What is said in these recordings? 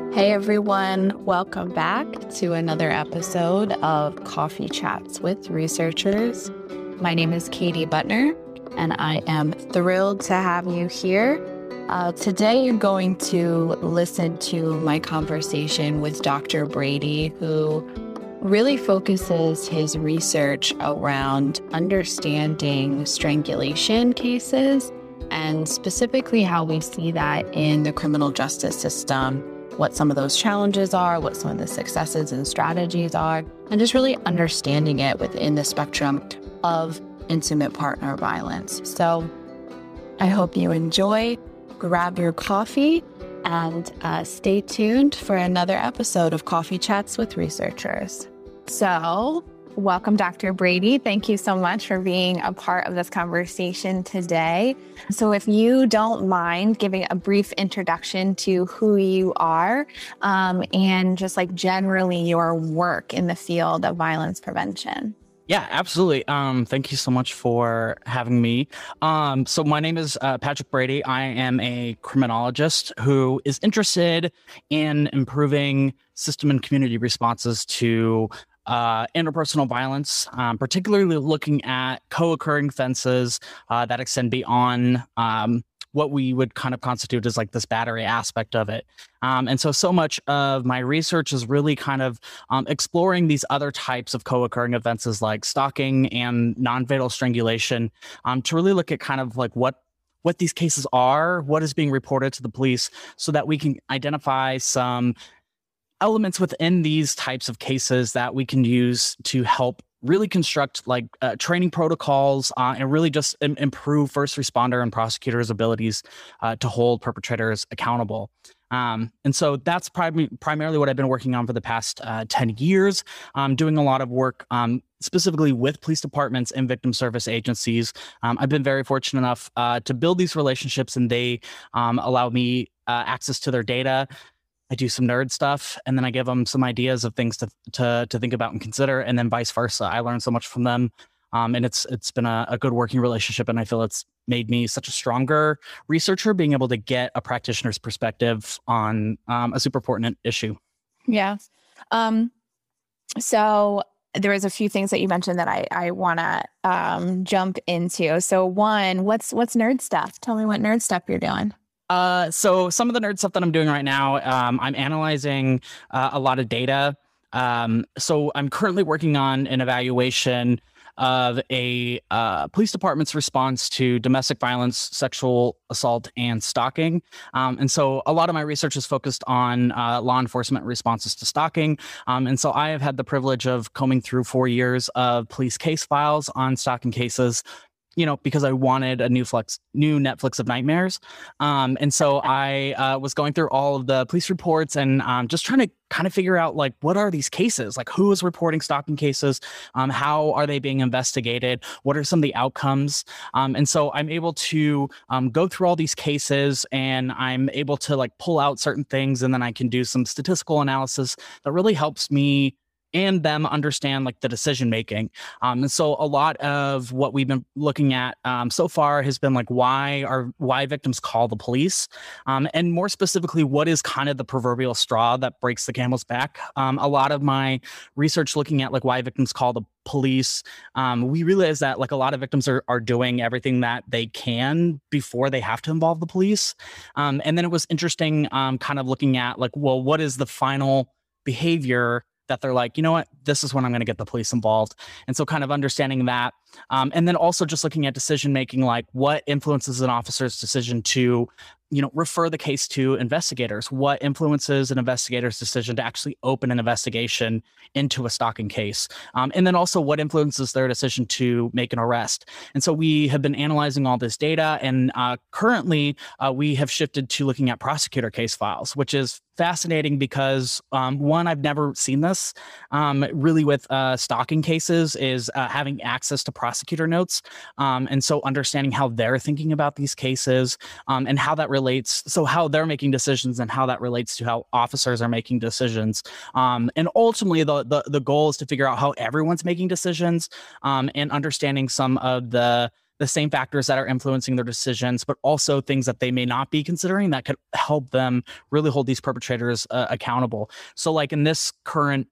Hey everyone, welcome back to another episode of Coffee Chats with Researchers. My name is Katie Butner, and I am thrilled to have you here. Today you're going to listen to my conversation with Dr. Brady, who really focuses his research around understanding strangulation cases and specifically how we see that in the criminal justice system, what some of those challenges are, what some of the successes and strategies are, and just really understanding it within the spectrum of intimate partner violence. So I hope you enjoy, grab your coffee, and stay tuned for another episode of Coffee Chats with Researchers. So welcome, Dr. Brady. Thank you so much for being a part of this conversation today. So if you don't mind giving a brief introduction to who you are and just like generally your work in the field of violence prevention. Yeah, absolutely. Thank you so much for having me. So my name is Patrick Brady. I am a criminologist who is interested in improving system and community responses to interpersonal violence, particularly looking at co-occurring offenses that extend beyond what we would kind of constitute as like this battery aspect of it. And so much of my research is really kind of exploring these other types of co-occurring offenses like stalking and non-fatal strangulation to really look at kind of like what these cases are, what is being reported to the police, so that we can identify some elements within these types of cases that we can use to help really construct like training protocols and really just improve first responder and prosecutors' abilities to hold perpetrators accountable. And so that's primarily what I've been working on for the past 10 years, doing a lot of work specifically with police departments and victim service agencies. I've been very fortunate enough to build these relationships, and they allow me access to their data. I do some nerd stuff, and then I give them some ideas of things to think about and consider, and then vice versa. I learn so much from them, and it's been a good working relationship, and I feel it's made me such a stronger researcher, being able to get a practitioner's perspective on a super important issue. Yeah. So there was a few things that you mentioned that I want to jump into. So one, what's nerd stuff? Tell me what nerd stuff you're doing. So some of the nerd stuff that I'm doing right now, I'm analyzing a lot of data. So I'm currently working on an evaluation of a police department's response to domestic violence, sexual assault, and stalking. And so a lot of my research is focused on law enforcement responses to stalking. And so I have had the privilege of combing through 4 years of police case files on stalking cases, because I wanted a new Netflix of nightmares. And so I was going through all of the police reports and just trying to kind of figure out, like, what are these cases? Like, who is reporting stalking cases? How are they being investigated? What are some of the outcomes? And so I'm able to go through all these cases, and I'm able to like pull out certain things, and then I can do some statistical analysis that really helps me and them understand like the decision making. And so a lot of what we've been looking at so far has been like why victims call the police, and more specifically, what is kind of the proverbial straw that breaks the camel's back. A lot of my research looking at like why victims call the police, we realize that like a lot of victims are doing everything that they can before they have to involve the police. And then it was interesting kind of looking at like, well, what is the final behavior that they're like, you know what, this is when I'm going to get the police involved. And so kind of understanding that. And then also just looking at decision making, like what influences an officer's decision to, refer the case to investigators, what influences an investigator's decision to actually open an investigation into a stalking case. And then also what influences their decision to make an arrest. And so we have been analyzing all this data, and currently we have shifted to looking at prosecutor case files, which is fascinating because one, I've never seen this really with stalking cases, is having access to prosecutor notes. And so understanding how they're thinking about these cases and how that relates, so how they're making decisions and how that relates to how officers are making decisions. And ultimately the goal is to figure out how everyone's making decisions and understanding some of the the same factors that are influencing their decisions, but also things that they may not be considering that could help them really hold these perpetrators accountable. So like in this current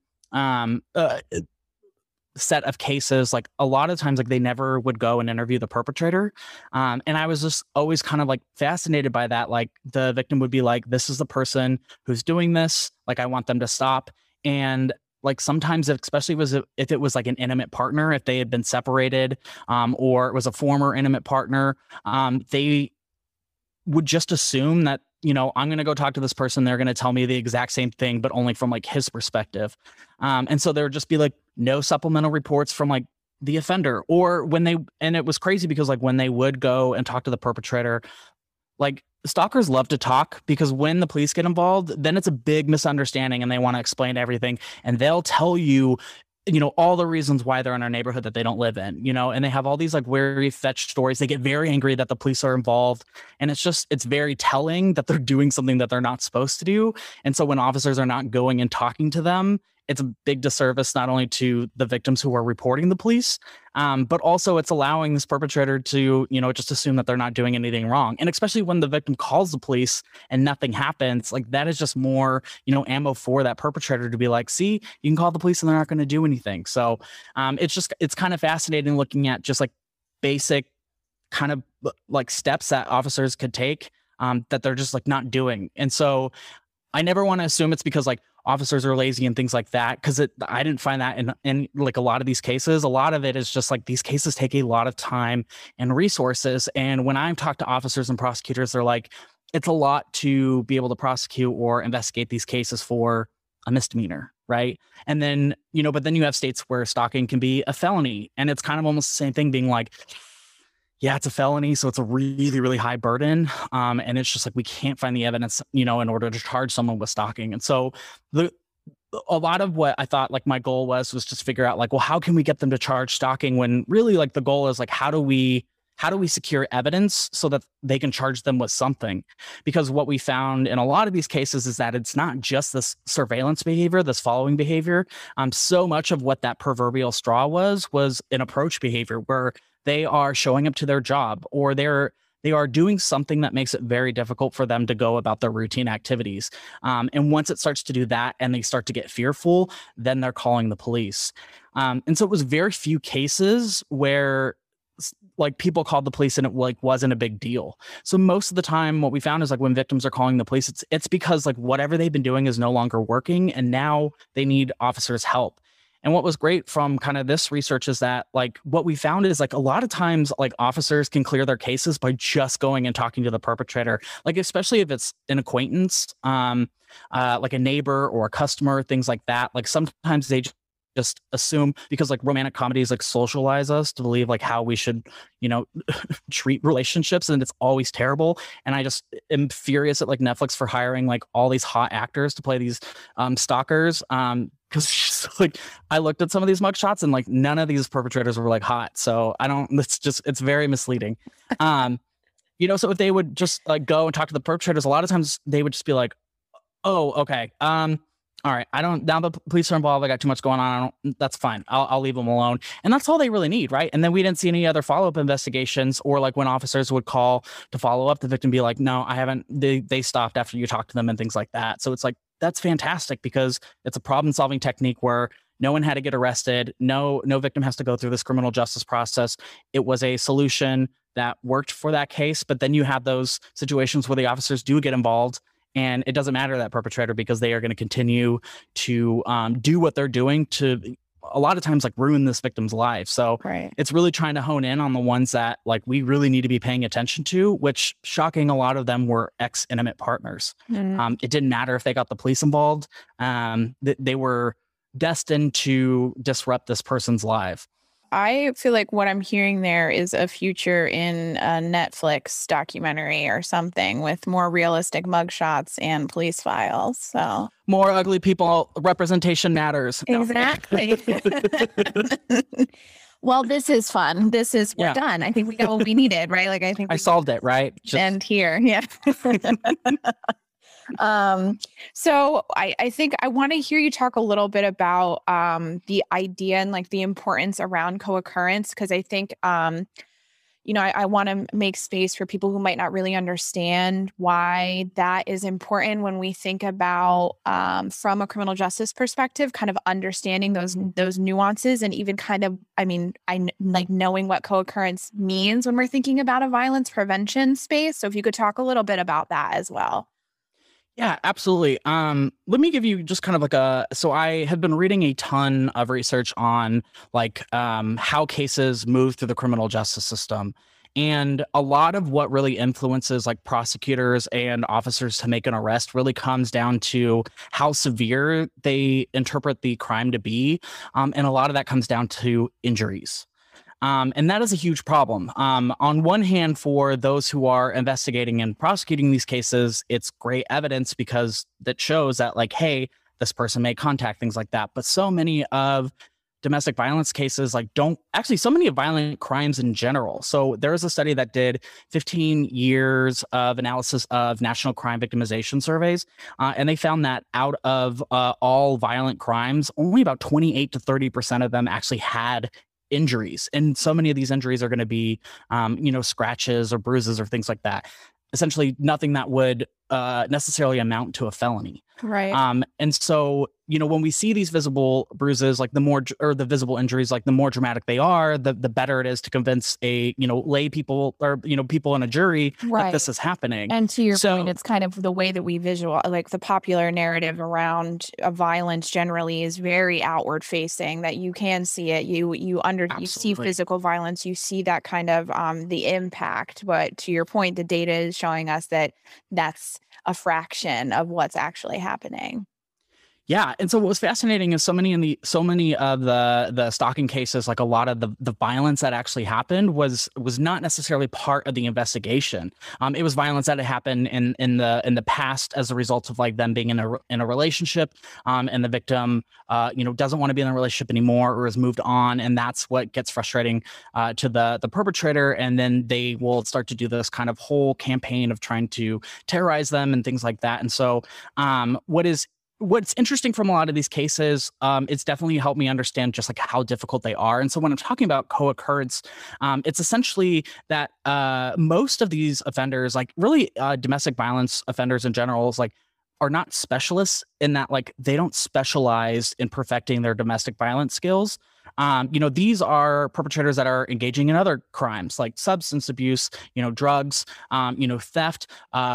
set of cases, like a lot of times, like they never would go and interview the perpetrator. And I was just always kind of like fascinated by that. Like the victim would be like, this is the person who's doing this. Like, I want them to stop. And like sometimes, especially if it was like an intimate partner, if they had been separated, or it was a former intimate partner, they would just assume that, I'm going to go talk to this person. They're going to tell me the exact same thing, but only from like his perspective. And so there would just be like no supplemental reports from like the offender, or and it was crazy because like when they would go and talk to the perpetrator, like stalkers love to talk, because when the police get involved, then it's a big misunderstanding and they want to explain everything. And they'll tell you, all the reasons why they're in our neighborhood that they don't live in, and they have all these like very fetched stories. They get very angry that the police are involved. And it's very telling that they're doing something that they're not supposed to do. And so when officers are not going and talking to them, it's a big disservice, not only to the victims who are reporting the police, but also it's allowing this perpetrator to, just assume that they're not doing anything wrong. And especially when the victim calls the police and nothing happens, like that is just more, ammo for that perpetrator to be like, see, you can call the police and they're not going to do anything. So it's kind of fascinating looking at just like basic kind of like steps that officers could take that they're just like not doing. And so I never want to assume it's because like officers are lazy and things like that, because I didn't find that in like a lot of these cases. A lot of it is just like these cases take a lot of time and resources. And when I've talked to officers and prosecutors, they're like, it's a lot to be able to prosecute or investigate these cases for a misdemeanor, right? And then, but then you have states where stalking can be a felony, and it's kind of almost the same thing, being like, yeah, it's a felony, so it's a really, really high burden. And it's just like, we can't find the evidence, in order to charge someone with stalking. And so a lot of what I thought like my goal was just figure out like, well, how can we get them to charge stalking, when really like the goal is like, how do we secure evidence so that they can charge them with something? Because what we found in a lot of these cases is that it's not just this surveillance behavior, this following behavior. So much of what that proverbial straw was an approach behavior where they are showing up to their job, or they are doing something that makes it very difficult for them to go about their routine activities. And once it starts to do that and they start to get fearful, then they're calling the police. And so it was very few cases where like people called the police and it like wasn't a big deal. So most of the time what we found is like when victims are calling the police, it's because like whatever they've been doing is no longer working, and now they need officers' help. And what was great from kind of this research is that like what we found is like a lot of times like officers can clear their cases by just going and talking to the perpetrator, like especially if it's an acquaintance, like a neighbor or a customer, things like that. Like sometimes they just assume, because like romantic comedies like socialize us to believe like how we should, treat relationships, and it's always terrible. And I just am furious at like Netflix for hiring like all these hot actors to play these stalkers. Because like I looked at some of these mugshots and like none of these perpetrators were like hot. So it's very misleading. So if they would just like go and talk to the perpetrators, a lot of times they would just be like, oh, okay. All right. Now the police are involved. I got too much going on. That's fine. I'll leave them alone. And that's all they really need. Right. And then we didn't see any other follow-up investigations, or like when officers would call to follow up, the victim be like, no, I haven't. They stopped after you talked to them and things like that. So it's like, that's fantastic, because it's a problem solving technique where no one had to get arrested. No victim has to go through this criminal justice process. It was a solution that worked for that case. But then you have those situations where the officers do get involved, and it doesn't matter that perpetrator, because they are going to continue to do what they're doing to a lot of times like ruin this victim's life. So right. It's really trying to hone in on the ones that like we really need to be paying attention to, which shocking, a lot of them were ex-intimate partners. Mm-hmm. It didn't matter if they got the police involved. They were destined to disrupt this person's life. I feel like what I'm hearing there is a future in a Netflix documentary or something with more realistic mugshots and police files. So more ugly people, representation matters. Exactly. Well, this is fun. We're done. I think we got what we needed, right? Like I think I solved it, right? End here. Yeah. So I think I want to hear you talk a little bit about the idea and like the importance around co-occurrence, because I think I want to make space for people who might not really understand why that is important when we think about, from a criminal justice perspective, kind of understanding those nuances, and even kind of, like knowing what co-occurrence means when we're thinking about a violence prevention space. So if you could talk a little bit about that as well. Yeah, absolutely. Let me give you just kind of so I have been reading a ton of research on how cases move through the criminal justice system. And a lot of what really influences like prosecutors and officers to make an arrest really comes down to how severe they interpret the crime to be. And a lot of that comes down to injuries. And that is a huge problem. On one hand, for those who are investigating and prosecuting these cases, it's great evidence because that shows that, like, hey, this person made contact, things like that. But so many of domestic violence cases so many of violent crimes in general. So there was a study that did 15 years of analysis of national crime victimization surveys, and they found that out of all violent crimes, only about 28 to 30% of them actually had injuries. And so many of these injuries are going to be, scratches or bruises or things like that. Essentially nothing that would necessarily amount to a felony. Right. And so, when we see these visible bruises, like the visible injuries, like the more dramatic they are, the better it is to convince lay people or, people in a jury that this is happening. And to your point, it's kind of the way that we like the popular narrative around violence generally is very outward facing, that you can see it. You see physical violence, you see that kind of the impact. But to your point, the data is showing us that that's a fraction of what's actually happening. Yeah. And so what was fascinating is so many of the stalking cases, like a lot of the violence that actually happened was not necessarily part of the investigation. It was violence that had happened in the past as a result of like them being in a relationship, and the victim doesn't want to be in a relationship anymore or has moved on, and that's what gets frustrating to the perpetrator, and then they will start to do this kind of whole campaign of trying to terrorize them and things like that. And so what's interesting from a lot of these cases, it's definitely helped me understand just like how difficult they are. And so when I'm talking about co-occurrence, it's essentially that most of these offenders, like really domestic violence offenders in general, is like are not specialists in that, like they don't specialize in perfecting their domestic violence skills. These are perpetrators that are engaging in other crimes like substance abuse, drugs, theft.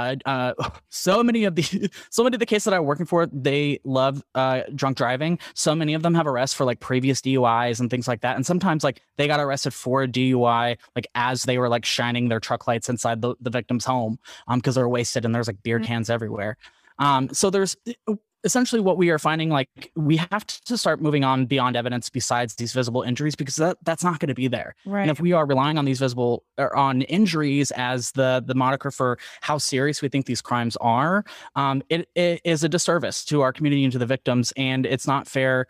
So many of the cases that I'm working for, they love drunk driving. So many of them have arrests for like previous DUIs and things like that. And sometimes like they got arrested for a DUI, like as they were like shining their truck lights inside the victim's home, because they're wasted and there's like beer cans everywhere. So there's essentially what we are finding, like we have to start moving on beyond evidence besides these visible injuries, because that's not going to be there. Right. And if we are relying on these visible or on injuries as the moniker for how serious we think these crimes are, it is a disservice to our community and to the victims, and it's not fair,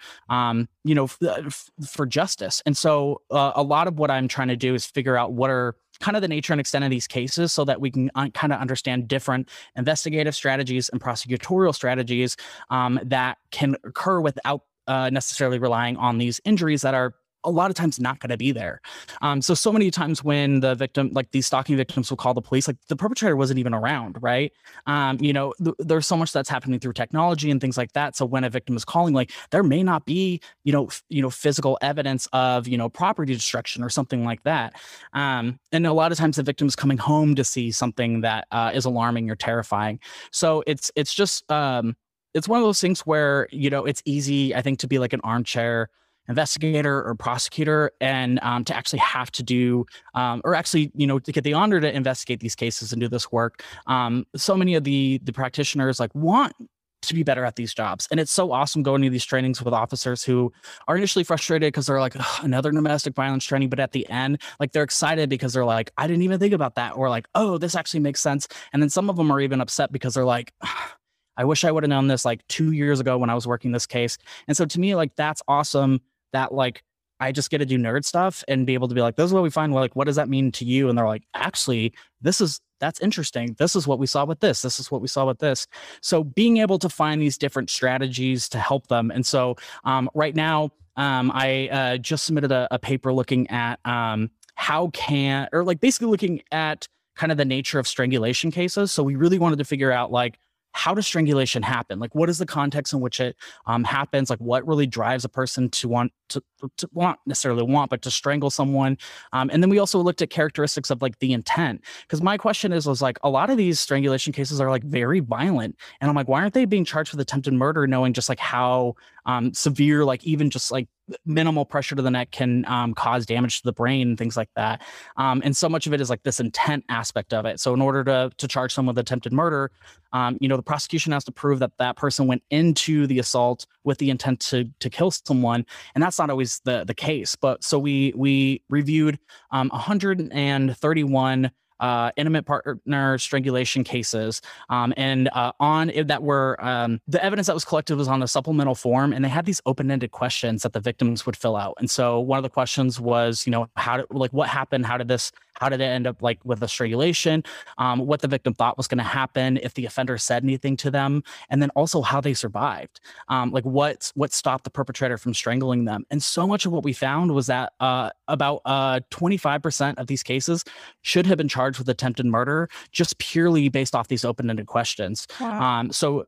for justice. And so a lot of what I'm trying to do is figure out what are kind of the nature and extent of these cases so that we can kind of understand different investigative strategies and prosecutorial strategies that can occur without necessarily relying on these injuries that are a lot of times not going to be there. So many times when the victim, like these stalking victims will call the police, like the perpetrator wasn't even around, right? There's so much that's happening through technology and things like that. So when a victim is calling, like there may not be, physical evidence of, property destruction or something like that. And a lot of times the victim is coming home to see something that is alarming or terrifying. So it's just, it's one of those things where, it's easy, I think, to be like an armchair investigator or prosecutor and to actually have to do to get the honor to investigate these cases and do this work. So many of the practitioners like want to be better at these jobs, and it's so awesome going to these trainings with officers who are initially frustrated because they're like, another domestic violence training, but at the end, like they're excited because they're like, I didn't even think about that, or like, oh, this actually makes sense. And then some of them are even upset because they're like, I wish I would have known this like 2 years ago when I was working this case. And so to me, like that's awesome that like I just get to do nerd stuff and be able to be like, this is what we find. Well, like, what does that mean to you? And they're like, actually, that's interesting. This is what we saw with this. This is what we saw with this. So being able to find these different strategies to help them. And so right now, I just submitted a paper looking at basically looking at kind of the nature of strangulation cases. So we really wanted to figure out like, how does strangulation happen? Like, what is the context in which it happens? Like, what really drives a person to want but to strangle someone? And then we also looked at characteristics of like the intent. Because my question was like, a lot of these strangulation cases are like very violent, and I'm like, why aren't they being charged with attempted murder, knowing just like how severe, like even just like minimal pressure to the neck can cause damage to the brain and things like that. And so much of it is like this intent aspect of it. So in order to charge someone with attempted murder, the prosecution has to prove that that person went into the assault with the intent to kill someone, and that's not always the case. But so we reviewed 131 intimate partner strangulation cases, and on that were the evidence that was collected was on a supplemental form, and they had these open-ended questions that the victims would fill out. And so one of the questions was, what happened? How did it end up like with the strangulation? What the victim thought was going to happen, if the offender said anything to them, and then also how they survived. Like what stopped the perpetrator from strangling them. And so much of what we found was that about 25% of these cases should have been charged with attempted murder, just purely based off these open-ended questions. Wow.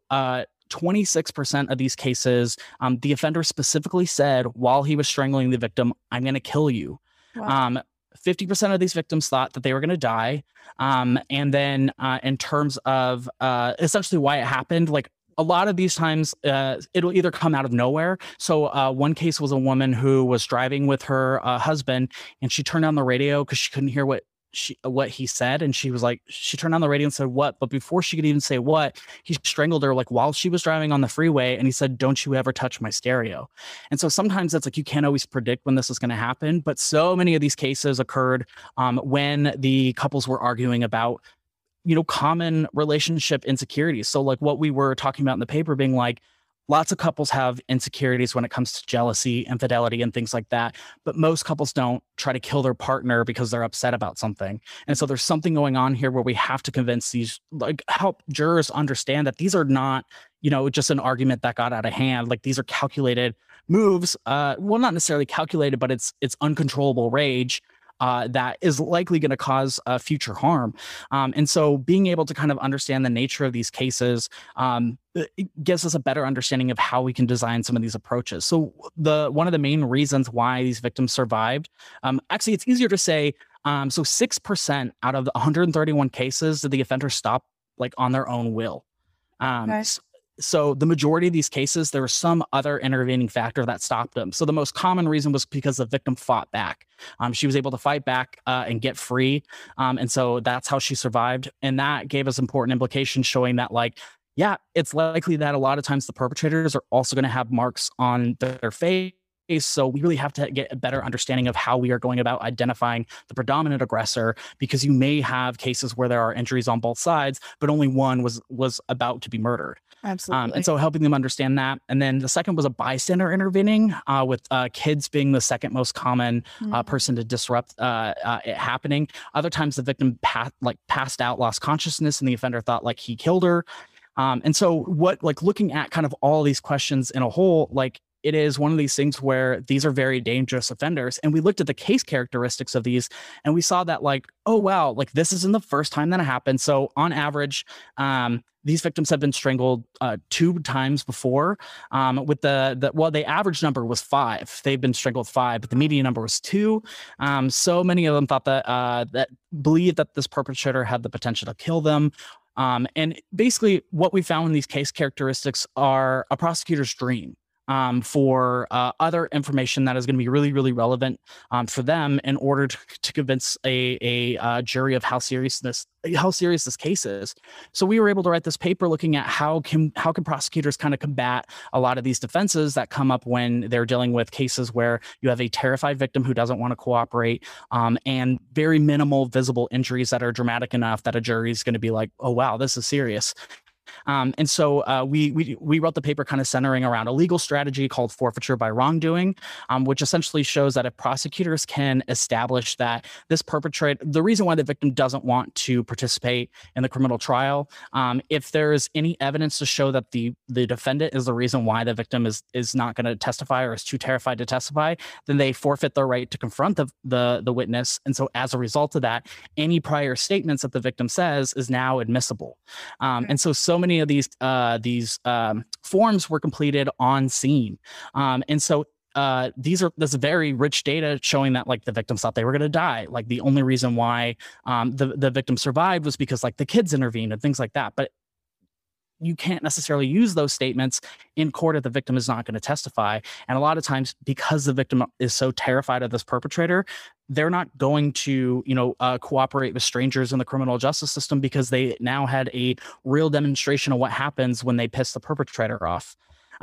26% of these cases, the offender specifically said while he was strangling the victim, "I'm going to kill you." Wow. 50% of these victims thought that they were going to die. And then in terms of essentially why it happened, like a lot of these times, it'll either come out of nowhere. So one case was a woman who was driving with her husband, and she turned on the radio because she couldn't hear what he said, and she turned on the radio and said what, but before she could even say what, he strangled her like while she was driving on the freeway, and he said, "Don't you ever touch my stereo." And so sometimes that's like, you can't always predict when this is going to happen, but so many of these cases occurred when the couples were arguing about common relationship insecurities. So like what we were talking about in the paper being like, lots of couples have insecurities when it comes to jealousy, infidelity, and things like that. But most couples don't try to kill their partner because they're upset about something. And so there's something going on here where we have to help jurors understand that these are not, just an argument that got out of hand. Like these are calculated moves. Well, not necessarily calculated, but it's uncontrollable rage that is likely going to cause future harm. And so being able to kind of understand the nature of these cases it gives us a better understanding of how we can design some of these approaches. So one of the main reasons why these victims survived, actually it's easier to say, so 6% out of the 131 cases did the offender stop like on their own will. Okay. So the majority of these cases, there was some other intervening factor that stopped them. So the most common reason was because the victim fought back. She was able to fight back and get free. And so that's how she survived. And that gave us important implications showing that it's likely that a lot of times the perpetrators are also going to have marks on their face. So we really have to get a better understanding of how we are going about identifying the predominant aggressor, because you may have cases where there are injuries on both sides, but only one was about to be murdered. Absolutely. And so helping them understand that. And then the second was a bystander intervening, with kids being the second most common person to disrupt it happening. Other times the victim passed out, lost consciousness, and the offender thought like he killed her. And so looking at kind of all these questions in a whole, it is one of these things where these are very dangerous offenders. And we looked at the case characteristics of these, and we saw that oh, wow, this isn't the first time that it happened. So on average, these victims have been strangled 2 times before. With the average number was 5. They've been strangled 5, but the median number was 2. So many of them thought that believed that this perpetrator had the potential to kill them. And basically what we found in these case characteristics are a prosecutor's dream for other information that is going to be really, really relevant for them in order to convince a jury of how serious this case is. So we were able to write this paper looking at how can prosecutors kind of combat a lot of these defenses that come up when they're dealing with cases where you have a terrified victim who doesn't want to cooperate, and very minimal visible injuries that are dramatic enough that a jury is going to be like, oh, wow, this is serious. And so we wrote the paper kind of centering around a legal strategy called forfeiture by wrongdoing, which essentially shows that if prosecutors can establish that this perpetrator, the reason why the victim doesn't want to participate in the criminal trial, if there's any evidence to show that the defendant is the reason why the victim is not going to testify or is too terrified to testify, then they forfeit their right to confront the witness. And so as a result of that, any prior statements that the victim says is now admissible. And so many of these forms were completed on scene. And so this very rich data showing that like the victims thought they were going to die. Like the only reason why the victim survived was because like the kids intervened and things like that. But you can't necessarily use those statements in court if the victim is not going to testify. And a lot of times, because the victim is so terrified of this perpetrator, they're not going to, cooperate with strangers in the criminal justice system because they now had a real demonstration of what happens when they piss the perpetrator off.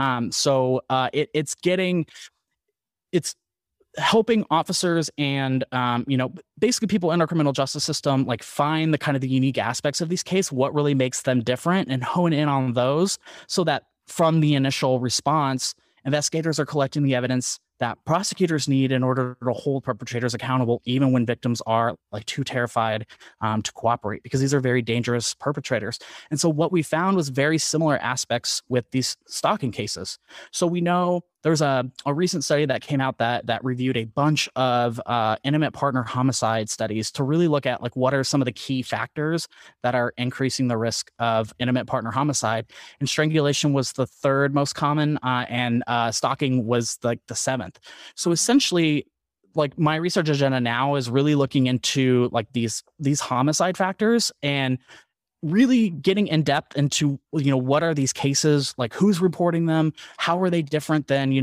It's helping officers and basically people in our criminal justice system like find the unique aspects of these cases, what really makes them different, and hone in on those so that from the initial response, investigators are collecting the evidence that prosecutors need in order to hold perpetrators accountable, even when victims are like too terrified to cooperate, because these are very dangerous perpetrators. And so what we found was very similar aspects with these stalking cases. So we know there's a recent study that came out that reviewed a bunch of intimate partner homicide studies to really look at like what are some of the key factors that are increasing the risk of intimate partner homicide. And strangulation was the third most common, and stalking was like the seventh. So essentially, like my research agenda now is really looking into like these homicide factors and really getting in depth into, what are these cases, like who's reporting them, how are they different than,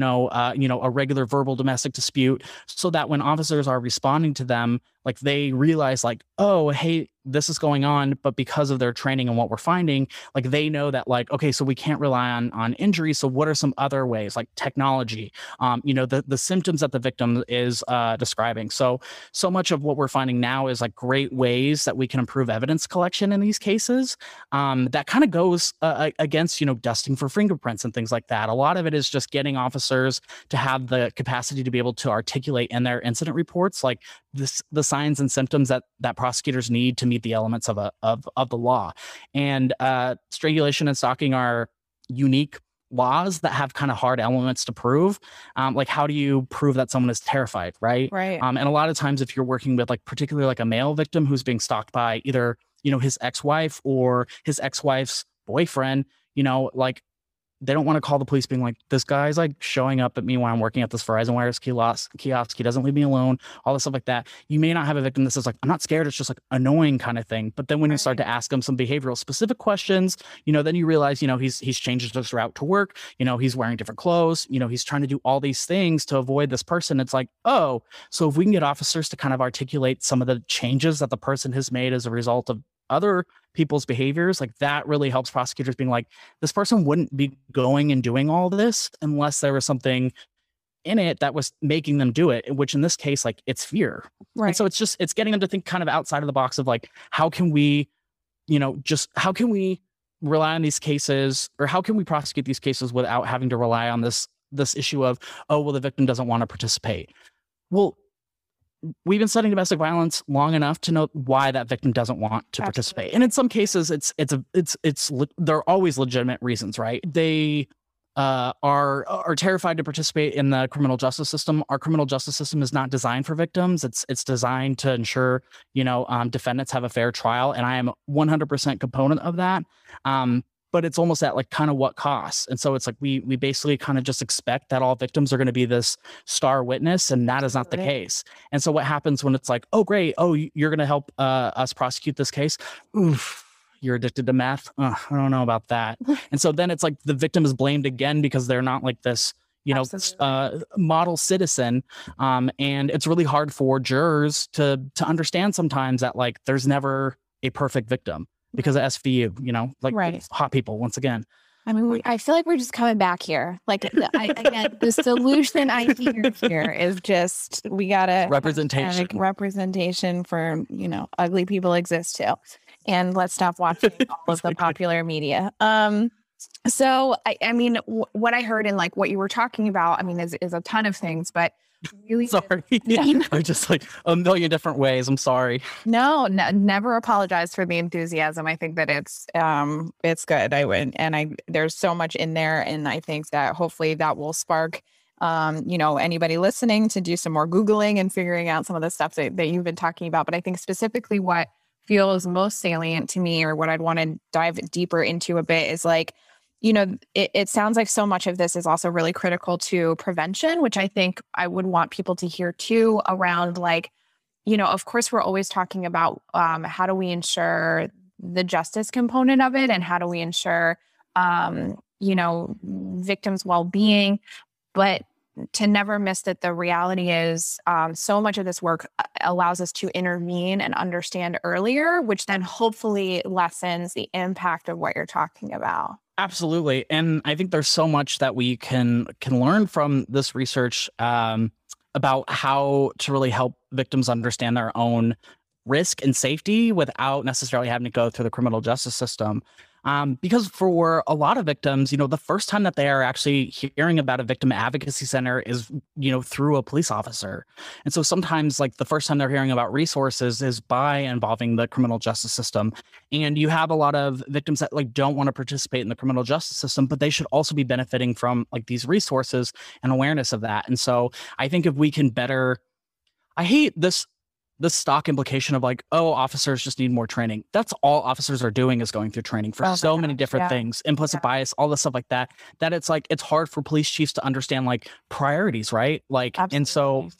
a regular verbal domestic dispute, so that when officers are responding to them, like they realize like, oh, hey, this is going on, but because of their training and what we're finding, like they know that like, okay, so we can't rely on injury. So what are some other ways, like technology, the symptoms that the victim is describing. So much of what we're finding now is like great ways that we can improve evidence collection in these cases. That kind of goes against, dusting for fingerprints and things like that. A lot of it is just getting officers to have the capacity to be able to articulate in their incident reports, like the signs and symptoms that prosecutors need to meet the elements of the law. And strangulation and stalking are unique laws that have kind of hard elements to prove. Like how do you prove that someone is terrified, right? Right. And a lot of times if you're working with like particularly like a male victim who's being stalked by either, his ex-wife or his ex-wife's boyfriend, like they don't want to call the police being like, this guy's like showing up at me when I'm working at this Verizon Wireless kiosk. He doesn't leave me alone, all this stuff like that. You may not have a victim that says like, I'm not scared. It's just like annoying kind of thing. But then when you start to ask them some behavioral specific questions, then you realize, he's changed his route to work. He's wearing different clothes. He's trying to do all these things to avoid this person. It's like, oh, so if we can get officers to kind of articulate some of the changes that the person has made as a result of other people's behaviors, like that really helps prosecutors being like, this person wouldn't be going and doing all this unless there was something in it that was making them do it, which in this case, like it's fear. Right. And so it's getting them to think kind of outside of the box of like, how can we rely on these cases, or how can we prosecute these cases without having to rely on this issue of, oh, well, the victim doesn't want to participate. Well, we've been studying domestic violence long enough to know why that victim doesn't want to participate. And in some cases, there are always legitimate reasons, right? They are terrified to participate in the criminal justice system. Our criminal justice system is not designed for victims. It's designed to ensure, defendants have a fair trial. And I am 100% component of that. But it's almost at like kind of what costs. And so it's like we basically kind of just expect that all victims are going to be this star witness, and that is not the case. And so what happens when it's like, oh, great, oh, you're going to help us prosecute this case? Oof, you're addicted to meth? I don't know about that. And so then it's like the victim is blamed again because they're not like this, model citizen. And it's really hard for jurors to understand sometimes that like there's never a perfect victim. Because of SVU, hot people once again. I mean, I feel like we're just coming back here. Like, again, the solution I hear here is just, we got to representation for, ugly people exist too. And let's stop watching all of the popular media. So, I mean, what I heard and like what you were talking about, I mean, is a ton of things, but really, sorry. I'm just like a million different ways. I'm sorry. No, never apologize for the enthusiasm. I think that it's good. There's so much in there. And I think that hopefully that will spark, anybody listening to do some more Googling and figuring out some of the stuff that you've been talking about. But I think specifically what feels most salient to me, or what I'd want to dive deeper into a bit, is like, it sounds like so much of this is also really critical to prevention, which I think I would want people to hear too, around like, of course, we're always talking about how do we ensure the justice component of it, and how do we ensure, victims' well-being, but to never miss that the reality is so much of this work allows us to intervene and understand earlier, which then hopefully lessens the impact of what you're talking about. Absolutely. And I think there's so much that we can learn from this research about how to really help victims understand their own risk and safety without necessarily having to go through the criminal justice system. Because for a lot of victims, the first time that they are actually hearing about a victim advocacy center is, through a police officer. And so sometimes like the first time they're hearing about resources is by involving the criminal justice system. And you have a lot of victims that like don't want to participate in the criminal justice system, but they should also be benefiting from like these resources and awareness of that. And so I think if we can I hate this stock implication of like, oh, officers just need more training. That's all officers are doing, is going through training for many different things, implicit bias, all this stuff like that, that it's like, it's hard for police chiefs to understand like priorities, right? Like, absolutely. And so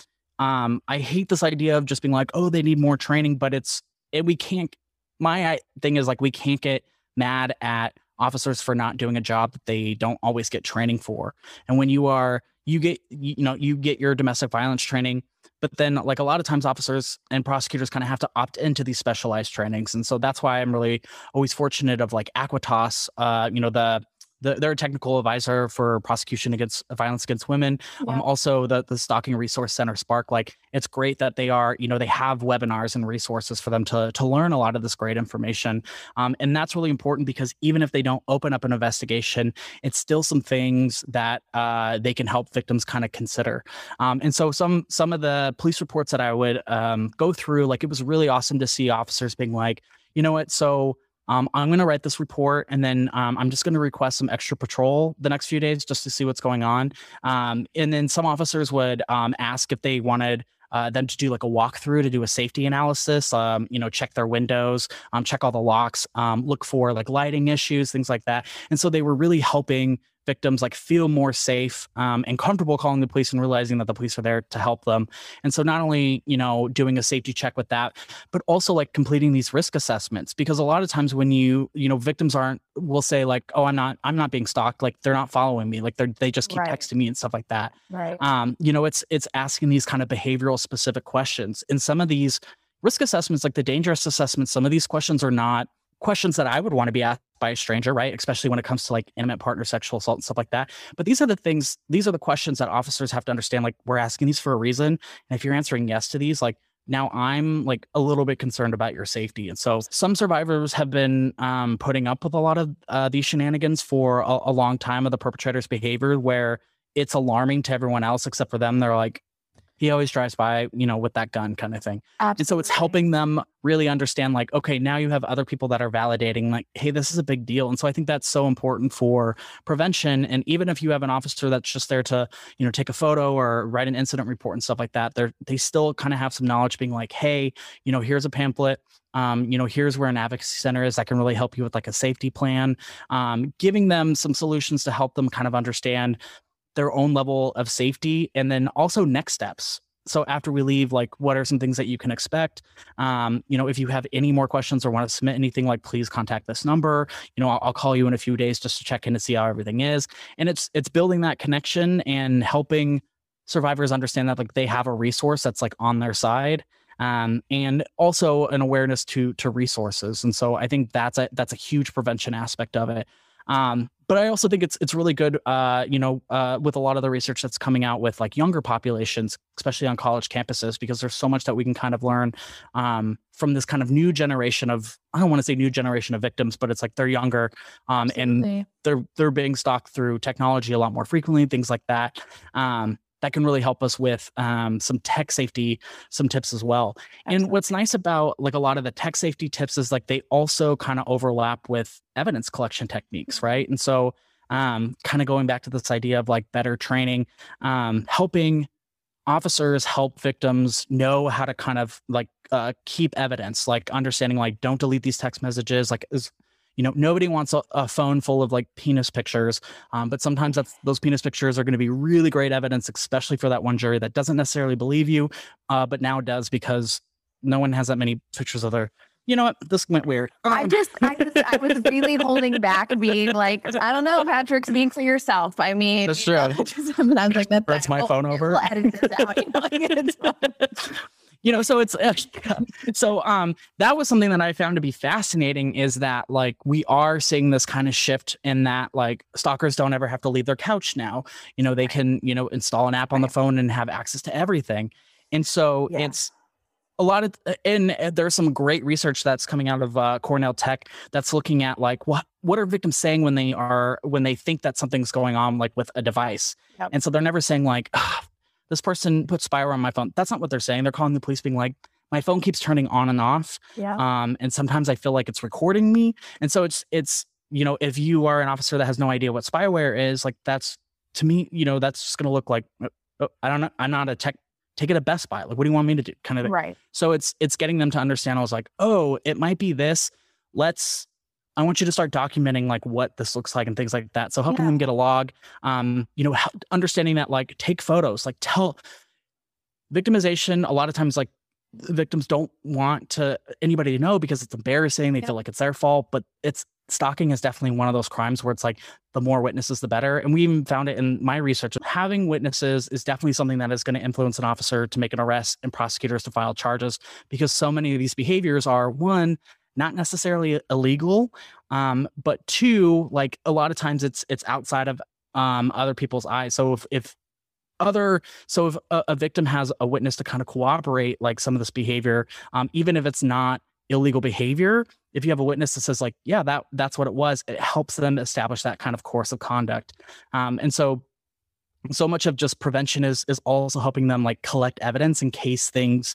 I hate this idea of just being like, oh, they need more training, but we can't, my thing is like, we can't get mad at officers for not doing a job that they don't always get training for. And when you get your domestic violence training, but then like a lot of times officers and prosecutors kind of have to opt into these specialized trainings. And so that's why I'm really always fortunate of like Aquitas, they're a technical advisor for prosecution against violence against women. Yeah. Also the Stalking Resource Center, Spark, like it's great that they are, they have webinars and resources for them to learn a lot of this great information. And that's really important because even if they don't open up an investigation, it's still some things that they can help victims kind of consider. And so some of the police reports that I would go through, like it was really awesome to see officers being like, you know what, so I'm going to write this report, and then I'm just going to request some extra patrol the next few days just to see what's going on. And then some officers would ask if they wanted them to do like a walkthrough to do a safety analysis, check their windows, check all the locks, look for like lighting issues, things like that. And so they were really helping victims like feel more safe and comfortable calling the police and realizing that the police are there to help them. And so not only, doing a safety check with that, but also like completing these risk assessments, because a lot of times when victims will say like, oh, I'm not being stalked. Like they're not following me. Like they just keep texting me and stuff like that. Right. It's asking these kind of behavioral specific questions. And some of these risk assessments, like the dangerous assessments, some of these questions are not questions that I would want to be asked by a stranger, right? Especially when it comes to like intimate partner sexual assault and stuff like that. But these are the questions that officers have to understand, like we're asking these for a reason. And if you're answering yes to these, like now I'm like a little bit concerned about your safety. And so some survivors have been putting up with a lot of these shenanigans for a long time of the perpetrator's behavior, where it's alarming to everyone else except for them. They're like, he always drives by, with that gun kind of thing. Absolutely. And so it's helping them really understand like, okay, now you have other people that are validating like, hey, this is a big deal. And so I think that's so important for prevention. And even if you have an officer that's just there to, take a photo or write an incident report and stuff like that, they still kind of have some knowledge being like, hey, here's a pamphlet. Here's where an advocacy center is that can really help you with like a safety plan, giving them some solutions to help them kind of understand their own level of safety, and then also next steps. So after we leave, like, what are some things that you can expect? If you have any more questions or want to submit anything, like, please contact this number. I'll call you in a few days just to check in to see how everything is. And it's building that connection and helping survivors understand that like they have a resource that's like on their side. And also an awareness to resources. And so I think that's a huge prevention aspect of it. But I also think it's really good, with a lot of the research that's coming out with like younger populations, especially on college campuses, because there's so much that we can kind of learn from this kind of new generation of, I don't want to say new generation of victims, but it's like they're younger and they're being stalked through technology a lot more frequently, things like that. That can really help us with some tech safety, some tips as well. Absolutely. And what's nice about like a lot of the tech safety tips is like they also kind of overlap with evidence collection techniques, right? And so kind of going back to this idea of like better training, helping officers help victims know how to kind of like keep evidence, like understanding like don't delete these text messages, like nobody wants a phone full of like penis pictures, but sometimes those penis pictures are going to be really great evidence, especially for that one jury that doesn't necessarily believe you, but now does because no one has that many pictures of their. You know what? This went weird. I was really holding back, being like, I don't know, Patrick, speak for yourself. I mean, that's true. I was like, that's my phone over. We'll edit this out. So it's that was something that I found to be fascinating, is that like we are seeing this kind of shift in that like stalkers don't ever have to leave their couch now. They can install an app on the phone and have access to everything. And so it's a lot of, and there's some great research that's coming out of Cornell Tech that's looking at like what are victims saying when they think that something's going on like with a device. Yep. And so they're never saying like, this person put spyware on my phone. That's not what they're saying. They're calling the police being like, my phone keeps turning on and off. Yeah. And sometimes I feel like it's recording me. And so it's if you are an officer that has no idea what spyware is, like that's, to me, that's just going to look like, I don't know. I'm not a tech, take it to Best Buy. Like, what do you want me to do? Kind of. Right. So it's getting them to understand. I was like, oh, it might be this. I want you to start documenting like what this looks like and things like that. So helping them get a log, understanding that like take photos, like tell victimization. A lot of times, like victims don't want anybody to know because it's embarrassing. They feel like it's their fault, but stalking is definitely one of those crimes where it's like the more witnesses, the better. And we even found it in my research. Having witnesses is definitely something that is going to influence an officer to make an arrest and prosecutors to file charges, because so many of these behaviors are, one, not necessarily illegal, but two, like a lot of times it's outside of other people's eyes. So if a victim has a witness to kind of cooperate like some of this behavior, even if it's not illegal behavior, if you have a witness that says like, yeah, that's what it was, it helps them establish that kind of course of conduct. And so much of just prevention is also helping them like collect evidence in case things,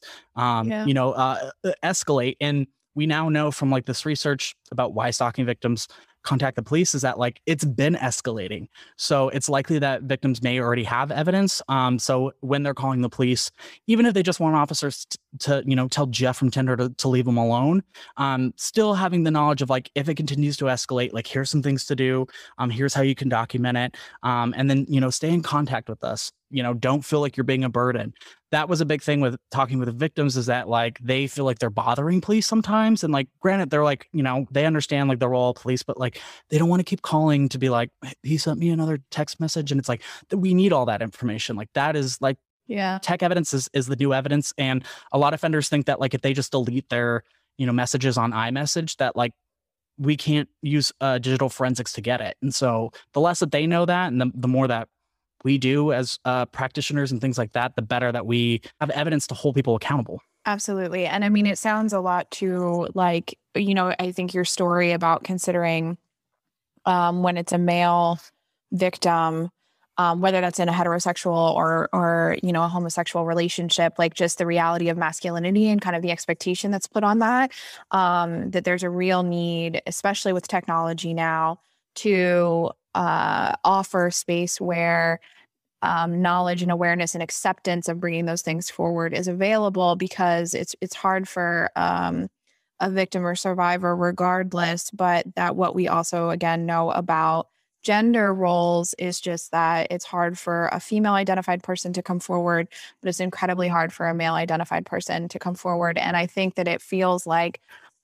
escalate. And we now know from like this research about why stalking victims contact the police is that like it's been escalating. So it's likely that victims may already have evidence. So when they're calling the police, even if they just want officers to tell Jeff from Tinder to leave them alone, still having the knowledge of like, if it continues to escalate, like here's some things to do. Here's how you can document it. And then, stay in contact with us. Don't feel like you're being a burden. That was a big thing with talking with the victims, is that like they feel like they're bothering police sometimes. And like, granted, they're like, they understand like the role of police, but like they don't want to keep calling to be like, he sent me another text message. And it's like, we need all that information. Like that is like, tech evidence is the new evidence. And a lot of offenders think that like if they just delete their, messages on iMessage, that like we can't use digital forensics to get it. And so the less that they know that, and the more that we do as practitioners and things like that, the better that we have evidence to hold people accountable. Absolutely. And I mean, it sounds a lot to like, I think your story about considering when it's a male victim, whether that's in a heterosexual or a homosexual relationship, like just the reality of masculinity and kind of the expectation that's put on that there's a real need, especially with technology now, to offer space where knowledge and awareness and acceptance of bringing those things forward is available, because it's hard for a victim or survivor regardless, but that what we also again know about gender roles is just that it's hard for a female identified person to come forward, but it's incredibly hard for a male identified person to come forward. And I think that it feels like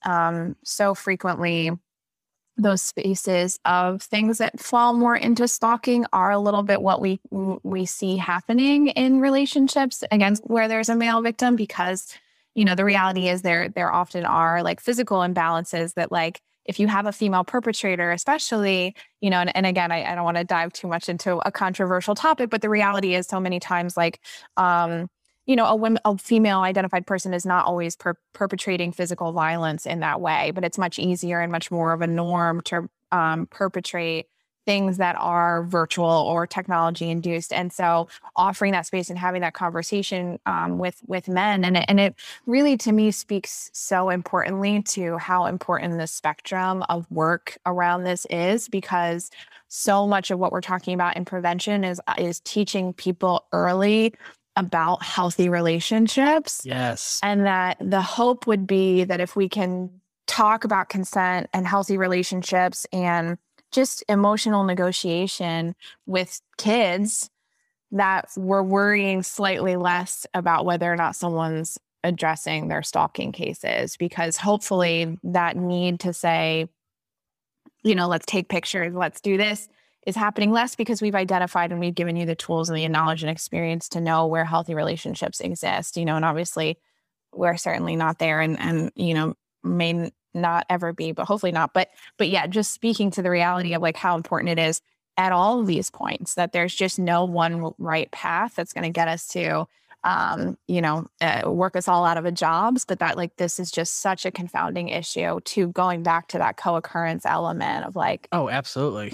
so frequently those spaces of things that fall more into stalking are a little bit what we see happening in relationships against where there's a male victim, because the reality is there often are like physical imbalances that like if you have a female perpetrator, especially, and again, I don't want to dive too much into a controversial topic, but the reality is so many times, like, a female identified person is not always perpetrating physical violence in that way, but it's much easier and much more of a norm to perpetrate things that are virtual or technology induced. And so offering that space and having that conversation with men, and it really, to me, speaks so importantly to how important the spectrum of work around this is, because so much of what we're talking about in prevention is teaching people early about healthy relationships. Yes. And that the hope would be that if we can talk about consent and healthy relationships and just emotional negotiation with kids, that we're worrying slightly less about whether or not someone's addressing their stalking cases, because hopefully that need to say, let's take pictures, let's do this, is happening less, because we've identified and we've given you the tools and the knowledge and experience to know where healthy relationships exist, and obviously we're certainly not there and may not ever be, but hopefully not. But yeah, just speaking to the reality of like how important it is at all of these points, that there's just no one right path that's going to get us to, work us all out of a jobs, but that like, this is just such a confounding issue to going back to that co-occurrence element of like, oh, absolutely.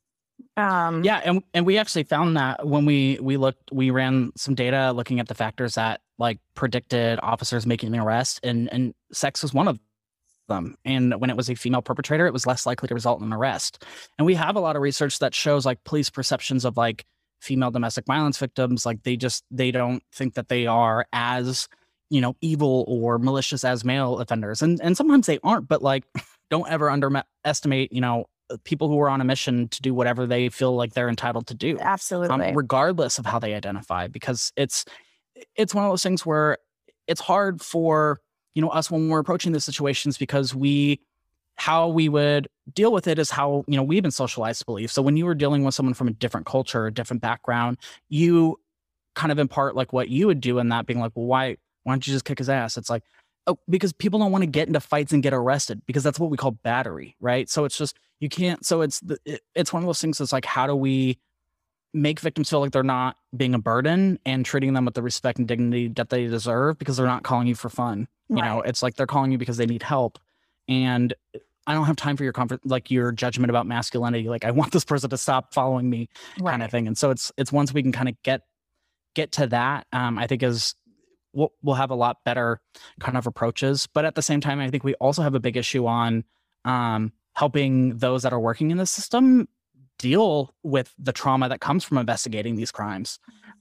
Yeah. And we actually found that when we ran some data looking at the factors that like predicted officers making an arrest, and sex was one of them. And when it was a female perpetrator, it was less likely to result in an arrest. And we have a lot of research that shows like police perceptions of like female domestic violence victims, like they don't think that they are as, evil or malicious as male offenders. And sometimes they aren't, but like, don't ever underestimate, people who are on a mission to do whatever they feel like they're entitled to do. Absolutely. Regardless of how they identify, because it's one of those things where it's hard for, us when we're approaching the situations, because how we would deal with it is how, we've been socialized to believe. So when you were dealing with someone from a different culture, a different background, you kind of impart like what you would do in that, being like, well, why don't you just kick his ass? It's like, oh, because people don't want to get into fights and get arrested, because that's what we call battery, right? So it's just, you can't, so it's one of those things that's like, how do we make victims feel like they're not being a burden and treating them with the respect and dignity that they deserve, because they're not calling you for fun. Right. It's like they're calling you because they need help. And I don't have time for your judgment about masculinity. Like, I want this person to stop following me, Right. kind of thing. And so it's once we can kind of get to that, I think we'll have a lot better kind of approaches. But at the same time, I think we also have a big issue on helping those that are working in the system deal with the trauma that comes from investigating these crimes.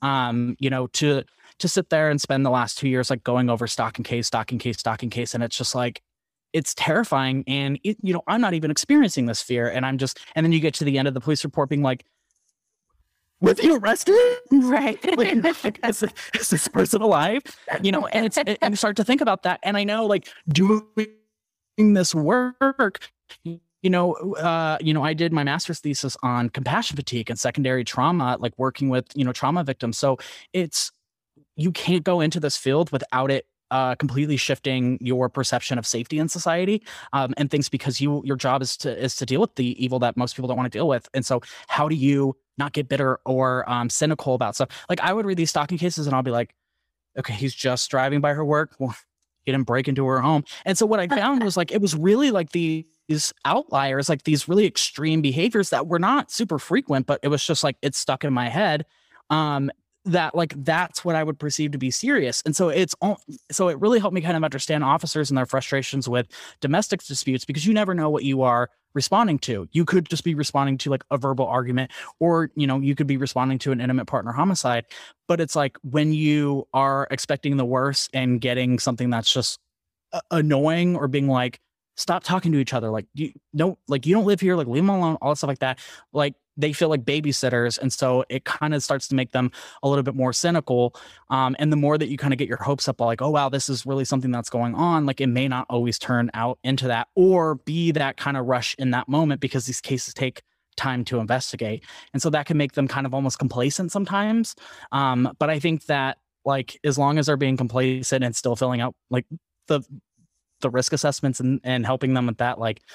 To sit there and spend the last 2 years like going over stalking case, and it's just like, it's terrifying. And I'm not even experiencing this fear, and and then you get to the end of the police report being like, was he arrested? Right. Like, is this person alive? And you start to think about that. And I know, like, doing this work, I did my master's thesis on compassion fatigue and secondary trauma, like working with, trauma victims. So you can't go into this field without it completely shifting your perception of safety in society, and things, because your job is to deal with the evil that most people don't want to deal with. And so how do you not get bitter or cynical about stuff? Like, I would read these stalking cases and I'll be like, okay, he's just driving by her work. Well, he didn't break into her home. And so what I found was like, it was really like these outliers, like these really extreme behaviors that were not super frequent, but it was just like, it's stuck in my head. That like, that's what I would perceive to be serious. And so it really helped me kind of understand officers and their frustrations with domestic disputes, because you never know what you are responding to. You could just be responding to like a verbal argument, or, you could be responding to an intimate partner homicide. But it's like, when you are expecting the worst and getting something that's just annoying, or being like, stop talking to each other. Like, you don't live here, like leave them alone, all that stuff like that. Like, they feel like babysitters. And so it kind of starts to make them a little bit more cynical. And the more that you kind of get your hopes up, like, oh, wow, this is really something that's going on. Like, it may not always turn out into that, or be that kind of rush in that moment, because these cases take time to investigate. And so that can make them kind of almost complacent sometimes. But I think that, like, as long as they're being complacent and still filling out like the risk assessments and helping them with that, like,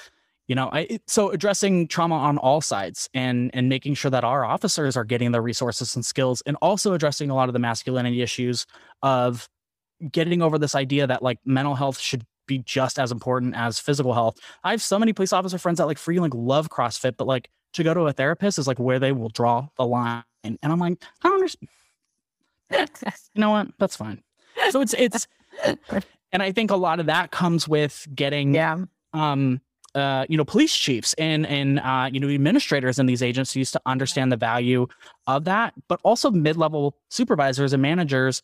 So addressing trauma on all sides and making sure that our officers are getting the resources and skills, and also addressing a lot of the masculinity issues of getting over this idea that like mental health should be just as important as physical health. I have so many police officer friends that like freaking like love CrossFit, but like to go to a therapist is like where they will draw the line. And I'm like, I don't understand. You know what? That's fine. So it's, and I think a lot of that comes with getting, police chiefs and administrators in these agencies to understand the value of that, but also mid-level supervisors and managers,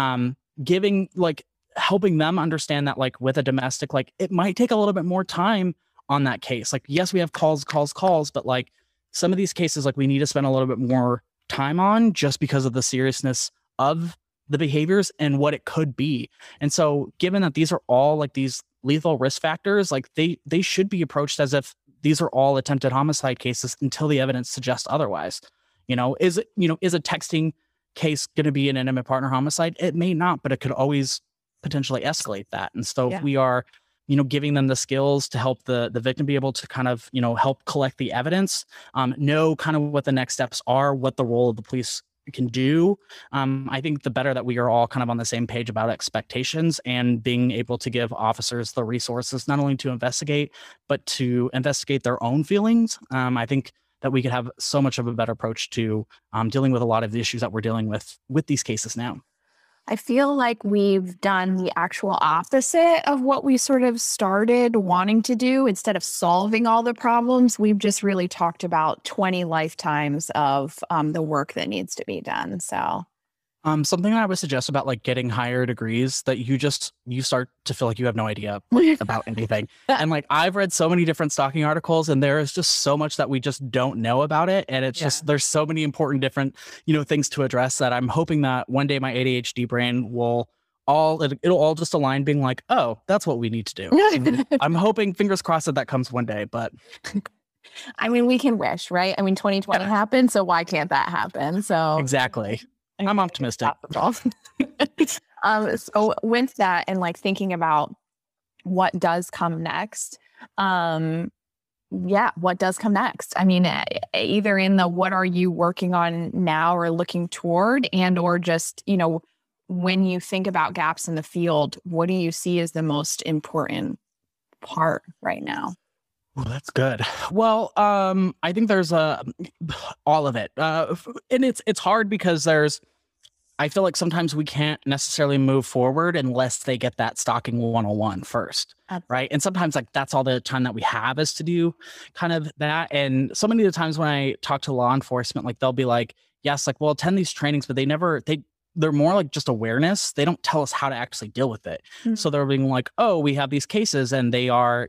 helping them understand that like with a domestic, like it might take a little bit more time on that case. Like, yes, we have calls, but like some of these cases, like we need to spend a little bit more time on just because of the seriousness of the behaviors and what it could be. And so given that these are all like these lethal risk factors, like they should be approached as if these are all attempted homicide cases until the evidence suggests otherwise. Is a texting case going to be an intimate partner homicide? It may not, but it could always potentially escalate that. And so if we are, giving them the skills to help the victim be able to kind of, help collect the evidence, know kind of what the next steps are, what the role of the police can do. I think the better that we are all kind of on the same page about expectations and being able to give officers the resources, not only to investigate, but to investigate their own feelings. I think that we could have so much of a better approach to dealing with a lot of the issues that we're dealing with these cases now. I feel like we've done the actual opposite of what we sort of started wanting to do. Instead of solving all the problems, we've just really talked about 20 lifetimes of the work that needs to be done. So something I would suggest about like getting higher degrees that you start to feel like you have no idea about anything. And like I've read so many different stalking articles, and there is just so much that we just don't know about it. And it's just there's so many important different things to address that I'm hoping that one day my ADHD brain it'll all just align, being like, oh, that's what we need to do. I'm hoping, fingers crossed, that comes one day. But I mean, we can wish, right? I mean, 2020 happened, so why can't that happen? So exactly. I'm optimistic. So with that and like thinking about what does come next, what does come next? I mean, either in the what are you working on now or looking toward, and or just, when you think about gaps in the field, what do you see as the most important part right now? Well, that's good. Well, I think there's all of it. And it's hard because I feel like sometimes we can't necessarily move forward unless they get that stalking 101 first, right? And sometimes like that's all the time that we have is to do kind of that. And so many of the times when I talk to law enforcement, like they'll be like, yes, like we'll attend these trainings, but they're more like just awareness. They don't tell us how to actually deal with it. Mm-hmm. So they're being like, oh, we have these cases and they are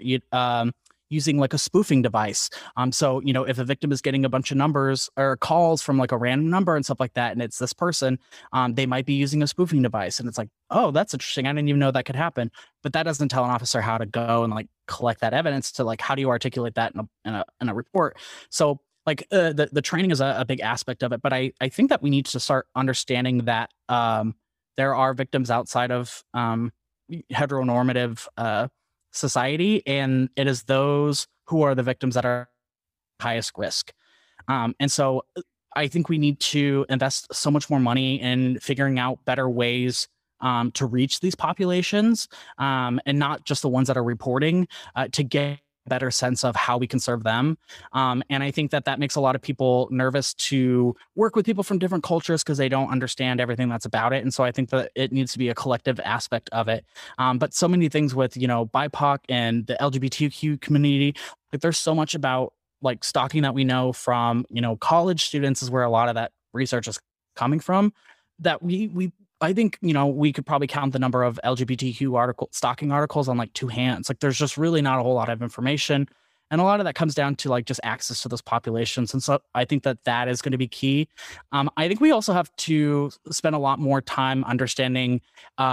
using like a spoofing device. So, if a victim is getting a bunch of numbers or calls from like a random number and stuff like that, and it's this person, they might be using a spoofing device. And it's like, oh, that's interesting. I didn't even know that could happen. But that doesn't tell an officer how to go and like collect that evidence to like, how do you articulate that in a report? So like the training is a big aspect of it. But I think that we need to start understanding that there are victims outside of heteronormative society, and it is those who are the victims that are highest risk. And so I think we need to invest so much more money in figuring out better ways to reach these populations, and not just the ones that are reporting, to get a better sense of how we can serve them. And I think that makes a lot of people nervous to work with people from different cultures because they don't understand everything that's about it. And so I think that it needs to be a collective aspect of it. But so many things with, BIPOC and the LGBTQ community, like there's so much about like stalking that we know from, college students is where a lot of that research is coming from, that I think, we could probably count the number of LGBTQ stalking articles on like two hands. Like there's just really not a whole lot of information. And a lot of that comes down to like just access to those populations. And so I think that is going to be key. I think we also have to spend a lot more time understanding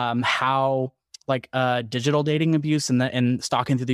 how like digital dating abuse and stalking through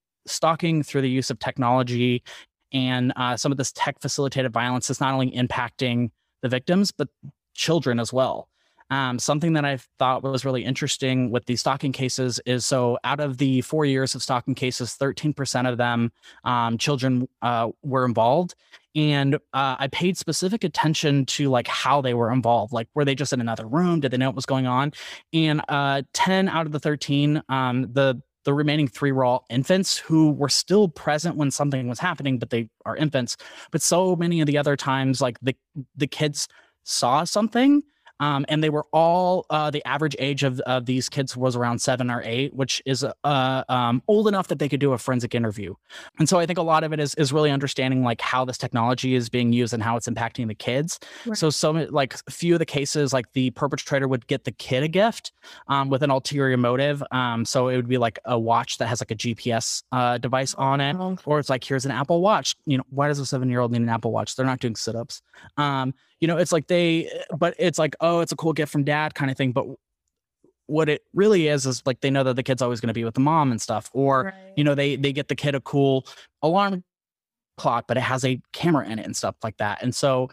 the use of technology and some of this tech facilitated violence is not only impacting the victims, but children as well. Something that I thought was really interesting with these stalking cases is, so out of the 4 years of stalking cases, 13% of them, children were involved. And I paid specific attention to like how they were involved. Like, were they just in another room? Did they know what was going on? And 10 out of the 13, the remaining 3 were all infants who were still present when something was happening, but they are infants. But so many of the other times, like the kids saw something. And they were all, the average age of these kids was around 7 or 8, which is old enough that they could do a forensic interview. And so I think a lot of it is really understanding like how this technology is being used and how it's impacting the kids. Right. So like a few of the cases, like the perpetrator would get the kid a gift with an ulterior motive. So it would be like a watch that has like a GPS device on it, or it's like, here's an Apple Watch. Why does a 7-year-old need an Apple Watch? They're not doing sit-ups. It's like but it's like, oh, it's a cool gift from dad kind of thing. But what it really is like, they know that the kid's always going to be with the mom and stuff. Or, right. They get the kid a cool alarm clock, but it has a camera in it and stuff like that. And so,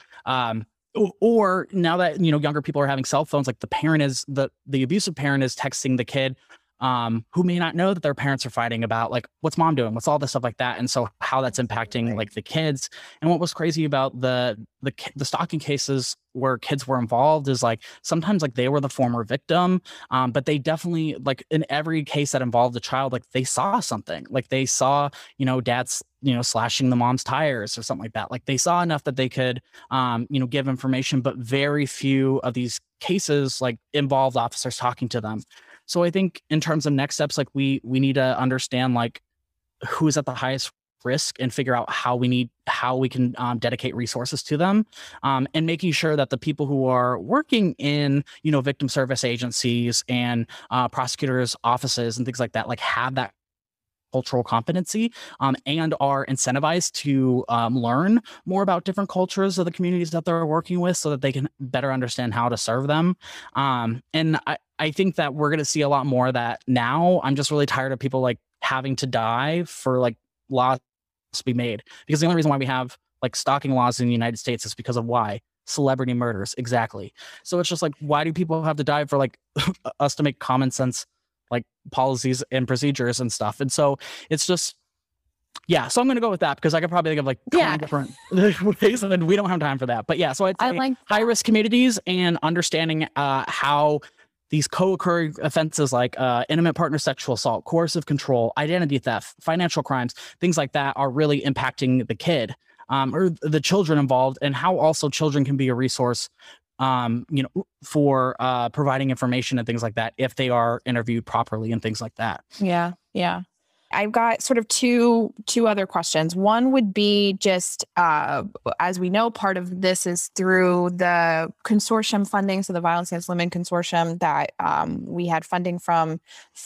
or now that, younger people are having cell phones, like the abusive parent is texting the kid, who may not know that their parents are fighting about like, what's mom doing? What's all this stuff like that? And so how that's impacting like the kids. And what was crazy about the stalking cases where kids were involved is like, sometimes like they were the former victim. But they definitely, like in every case that involved a child, like they saw something, like they saw, dad's, slashing the mom's tires or something like that. Like they saw enough that they could, give information, but very few of these cases like involved officers talking to them. So I think in terms of next steps, like we need to understand like who's at the highest risk and figure out how we can dedicate resources to them, and making sure that the people who are working in, victim service agencies and prosecutors' offices and things like that, like have that cultural competency, and are incentivized to learn more about different cultures of the communities that they're working with so that they can better understand how to serve them. And I think that we're going to see a lot more of that now. I'm just really tired of people like having to die for like laws to be made, because the only reason why we have like stalking laws in the United States is because of why? Celebrity murders. Exactly. So it's just like, why do people have to die for like us to make common sense like policies and procedures and stuff? And so it's just, yeah. So I'm going to go with that because I could probably think of like 20 different ways, and then we don't have time for that. But yeah, so I'd say like high risk communities and understanding how these co-occurring offenses like intimate partner sexual assault, coercive control, identity theft, financial crimes, things like that are really impacting the kid or the children involved, and how also children can be a resource for providing information and things like that if they are interviewed properly and things like that. Yeah. Yeah. I've got sort of two other questions. One would be just, as we know, part of this is through the consortium funding. So the Violence Against Women Consortium that we had funding from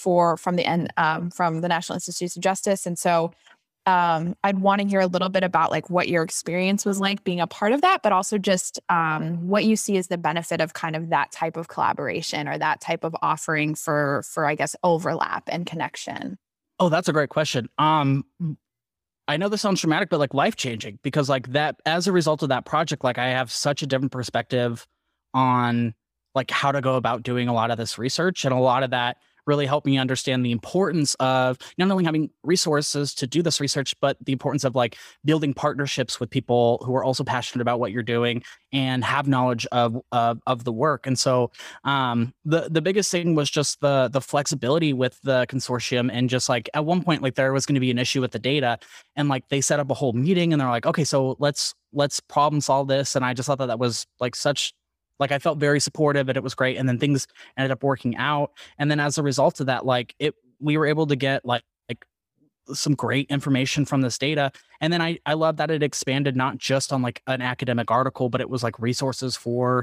the National Institutes of Justice. And so I'd want to hear a little bit about like what your experience was like being a part of that, but also just what you see as the benefit of kind of that type of collaboration or that type of offering for I guess, overlap and connection. Oh, that's a great question. I know this sounds dramatic, but like life-changing, because like that, as a result of that project, like I have such a different perspective on like how to go about doing a lot of this research, and a lot of that really helped me understand the importance of not only having resources to do this research, but the importance of like building partnerships with people who are also passionate about what you're doing and have knowledge of the work. And so the biggest thing was just the flexibility with the consortium. And just like at one point, like there was going to be an issue with the data, and like they set up a whole meeting and they're like, okay, so let's problem solve this. And I just thought that was like I felt very supportive, and it was great. And then things ended up working out. And then as a result of that, we were able to get like some great information from this data. And then I love that it expanded not just on like an academic article, but it was like resources for,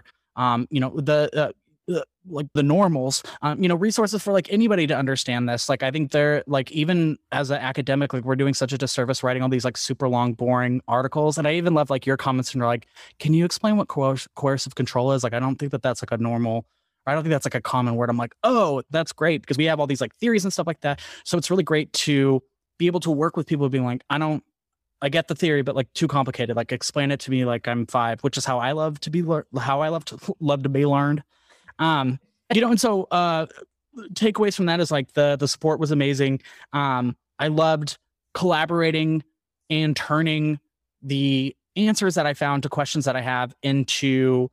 like the normals, resources for like anybody to understand this. Like, I think they're like, even as an academic, like we're doing such a disservice writing all these like super long, boring articles. And I even love like your comments and you're like, can you explain what coercive control is? Like, I don't think that that's like a normal, or I don't think that's like a common word. I'm like, oh, that's great, because we have all these like theories and stuff like that. So it's really great to be able to work with people being like, I get the theory, but like too complicated. Like explain it to me like I'm 5, which is how I love to be learned. And so takeaways from that is like the support was amazing. I loved collaborating and turning the answers that I found to questions that I have into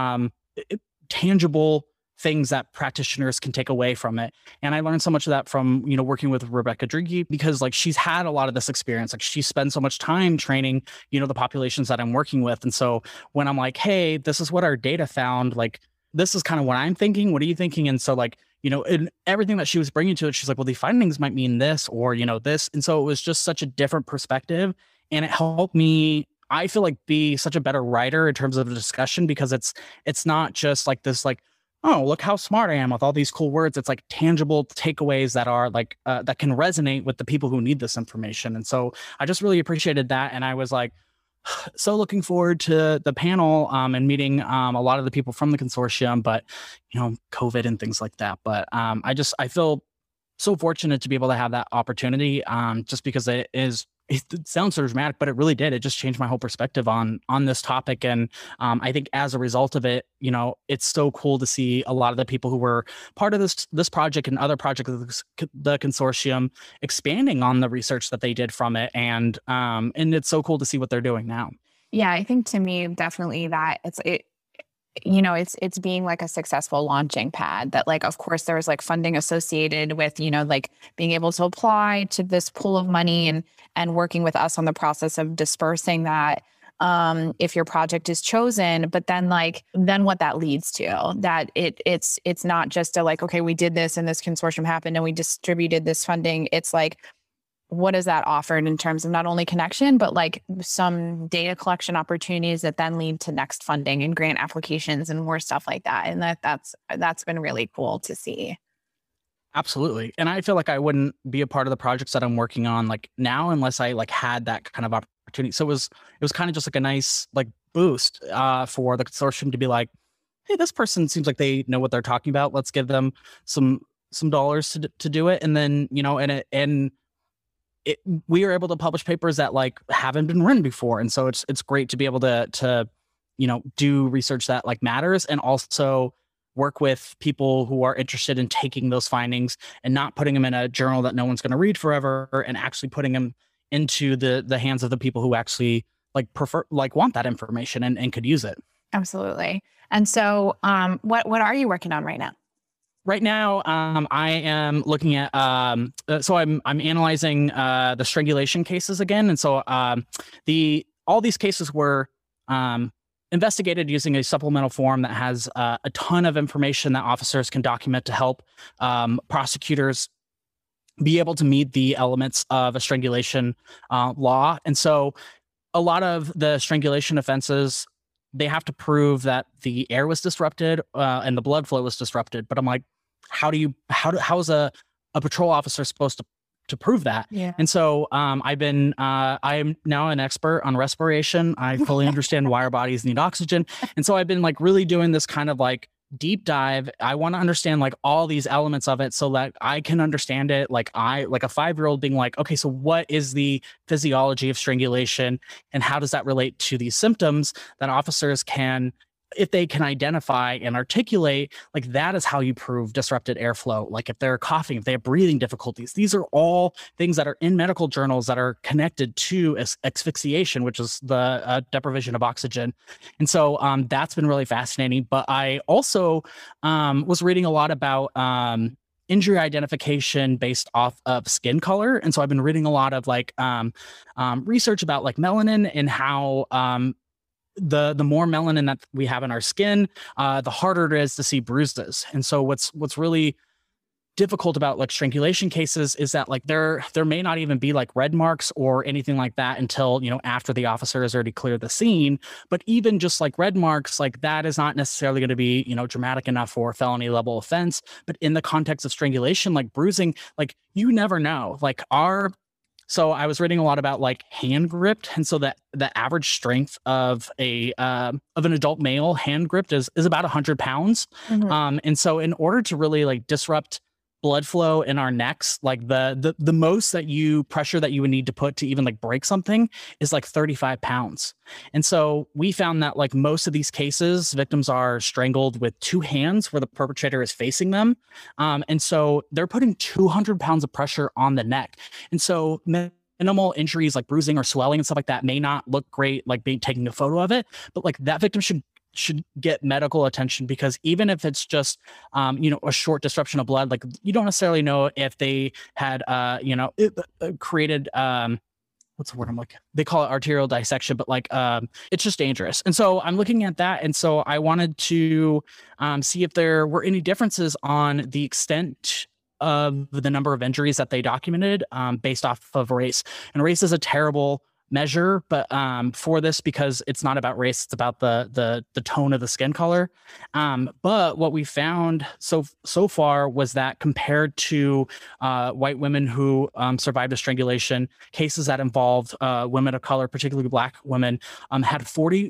tangible things that practitioners can take away from it. And I learned so much of that from, working with Rebecca Dringy, because like she's had a lot of this experience. Like she spends so much time training, the populations that I'm working with. And so when I'm like, hey, this is what our data found, like, this is kind of what I'm thinking. What are you thinking? And so like, in everything that she was bringing to it, she's like, well, the findings might mean this or, this. And so it was just such a different perspective. And it helped me, I feel like, be such a better writer in terms of the discussion, because it's not just like this, like, oh, look how smart I am with all these cool words. It's like tangible takeaways that are like, that can resonate with the people who need this information. And so I just really appreciated that. And I was like, so looking forward to the panel and meeting a lot of the people from the consortium, but, COVID and things like that. But I feel so fortunate to be able to have that opportunity just because it sounds so dramatic, but it really did. It just changed my whole perspective on this topic. And I think as a result of it, it's so cool to see a lot of the people who were part of this project and other projects of the consortium expanding on the research that they did from it. And it's so cool to see what they're doing now. Yeah, I think to me, definitely that it's being like a successful launching pad that, like, of course there's like funding associated with, like being able to apply to this pool of money and working with us on the process of dispersing that if your project is chosen, but then what that leads to, that it's not just a like, okay, we did this and this consortium happened and we distributed this funding. It's like, what does that offer in terms of not only connection, but like some data collection opportunities that then lead to next funding and grant applications and more stuff like that. And that's been really cool to see. Absolutely. And I feel like I wouldn't be a part of the projects that I'm working on like now unless I like had that kind of opportunity. So it was kind of just like a nice like boost for the consortium to be like, hey, this person seems like they know what they're talking about. Let's give them some dollars to do it. And then, we are able to publish papers that like haven't been written before. And so it's great to be able to do research that like matters, and also work with people who are interested in taking those findings and not putting them in a journal that no one's going to read forever, and actually putting them into the hands of the people who actually want that information and could use it. Absolutely. And so what are you working on right now? Right now, I am looking at, so I'm analyzing the strangulation cases again. And so all these cases were investigated using a supplemental form that has a ton of information that officers can document to help prosecutors be able to meet the elements of a strangulation law. And so a lot of the strangulation offenses, they have to prove that the air was disrupted and the blood flow was disrupted. But I'm like, how is a patrol officer supposed to prove that? Yeah. And so I am now an expert on respiration. I fully understand why our bodies need oxygen. And so I've been like really doing this kind of like deep dive. I want to understand like all these elements of it so that I can understand it. Like a 5-year-old being like, okay, so what is the physiology of strangulation and how does that relate to these symptoms that officers can, if they can identify and articulate, like that is how you prove disrupted airflow. Like if they're coughing, if they have breathing difficulties, these are all things that are in medical journals that are connected to asphyxiation, which is the deprivation of oxygen. And so that's been really fascinating. But I also was reading a lot about injury identification based off of skin color. And so I've been reading a lot of like research about like melanin and how the more melanin that we have in our skin, the harder it is to see bruises. And so what's really difficult about like strangulation cases is that like there may not even be like red marks or anything like that until, after the officer has already cleared the scene. But even just like red marks, like that is not necessarily going to be, dramatic enough for a felony level offense. But in the context of strangulation, like bruising, like you never know. So I was reading a lot about like hand gripped. And so that the average strength of an adult male hand gripped is about 100 pounds. Mm-hmm. And so in order to really like disrupt blood flow in our necks, like the most that you pressure that you would need to put to even like break something is like 35 pounds. And so we found that like most of these cases, victims are strangled with two hands where the perpetrator is facing them. And so they're putting 200 pounds of pressure on the neck. And so minimal injuries like bruising or swelling and stuff like that may not look great, like taking a photo of it, but like that victim should get medical attention, because even if it's just a short disruption of blood, like you don't necessarily know if they had created what's the word I'm looking, they call it arterial dissection, but like it's just dangerous. And so I'm looking at that, and so I wanted to see if there were any differences on the extent of the number of injuries that they documented based off of race. And race is a terrible measure, but for this, because it's not about race, it's about the tone of the skin color. But what we found so far was that compared to white women who survived a strangulation, cases that involved women of color, particularly Black women, had 40%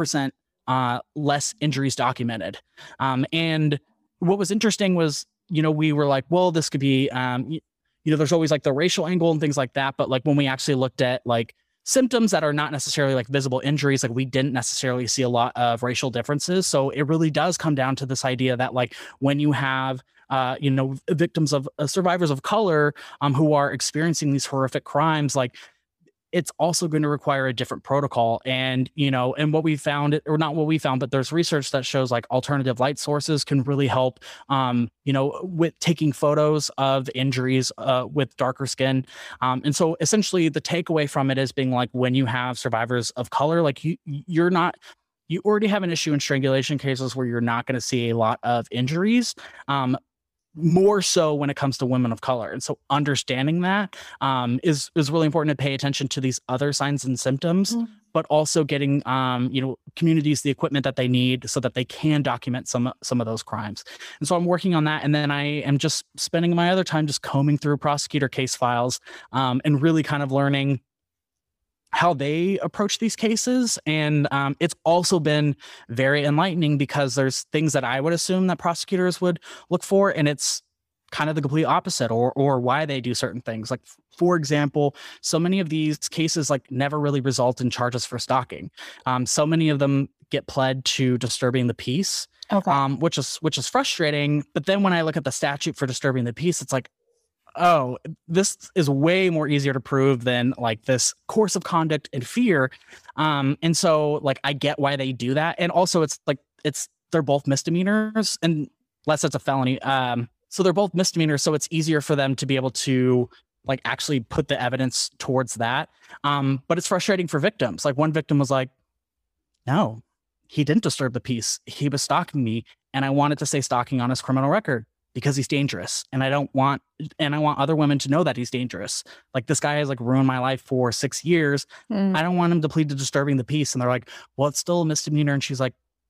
less injuries documented. And what was interesting was, we were like, well, this could be, there's always like the racial angle and things like that. But like when we actually looked at like symptoms that are not necessarily like visible injuries, like we didn't necessarily see a lot of racial differences. So it really does come down to this idea that like when you have victims of survivors of color who are experiencing these horrific crimes, like it's also going to require a different protocol. And, and what we found, or not what we found, but there's research that shows like alternative light sources can really help, with taking photos of injuries with darker skin. And so essentially the takeaway from it is being like, when you have survivors of color, like you already have an issue in strangulation cases where you're not going to see a lot of injuries. More so when it comes to women of color. And so understanding that is really important to pay attention to these other signs and symptoms, but also getting, communities the equipment that they need so that they can document some of those crimes. And so I'm working on that. And then I am just spending my other time just combing through prosecutor case files and really kind of learning how they approach these cases. And it's also been very enlightening, because there's things that I would assume that prosecutors would look for, and it's kind of the complete opposite, or why they do certain things. Like, for example, so many of these cases like never really result in charges for stalking. So many of them get pled to disturbing the peace, which is frustrating. But then when I look at the statute for disturbing the peace, it's like, oh, this is way more easier to prove than like this course of conduct and fear. And so like, I get why they do that. And also they're both misdemeanors, unless it's a felony. So they're both misdemeanors. So it's easier for them to be able to like actually put the evidence towards that. But it's frustrating for victims. Like one victim was like, no, he didn't disturb the peace. He was stalking me. And I wanted to say stalking on his criminal record, because he's dangerous. And I want other women to know that he's dangerous. Like, this guy has like ruined my life for 6 years. I don't want him to plead to disturbing the peace. And they're like, well, it's still a misdemeanor. And she's like,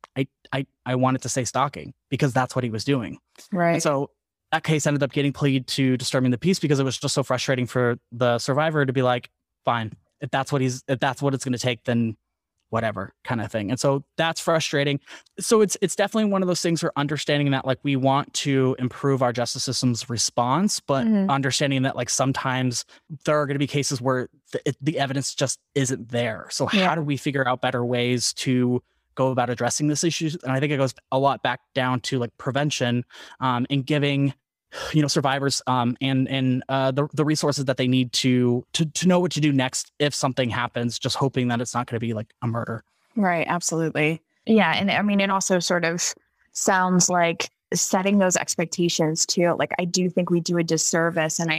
I wanted to say stalking because that's what he was doing. Right. And so that case ended up getting plead to disturbing the peace, because it was just so frustrating for the survivor to be like, fine, if that's what it's going to take, then whatever, kind of thing. And so that's frustrating. So it's definitely one of those things where understanding that like we want to improve our justice system's response, but understanding that like sometimes there are going to be cases where the evidence just isn't there. So how do we figure out better ways to go about addressing this issue? And I think it goes a lot back down to like prevention and giving survivors and the resources that they need to know what to do next if something happens, just hoping that it's not going to be like a murder. Right. Absolutely. Yeah. And I mean, it also sort of sounds like setting those expectations too. Like, I do think we do a disservice. And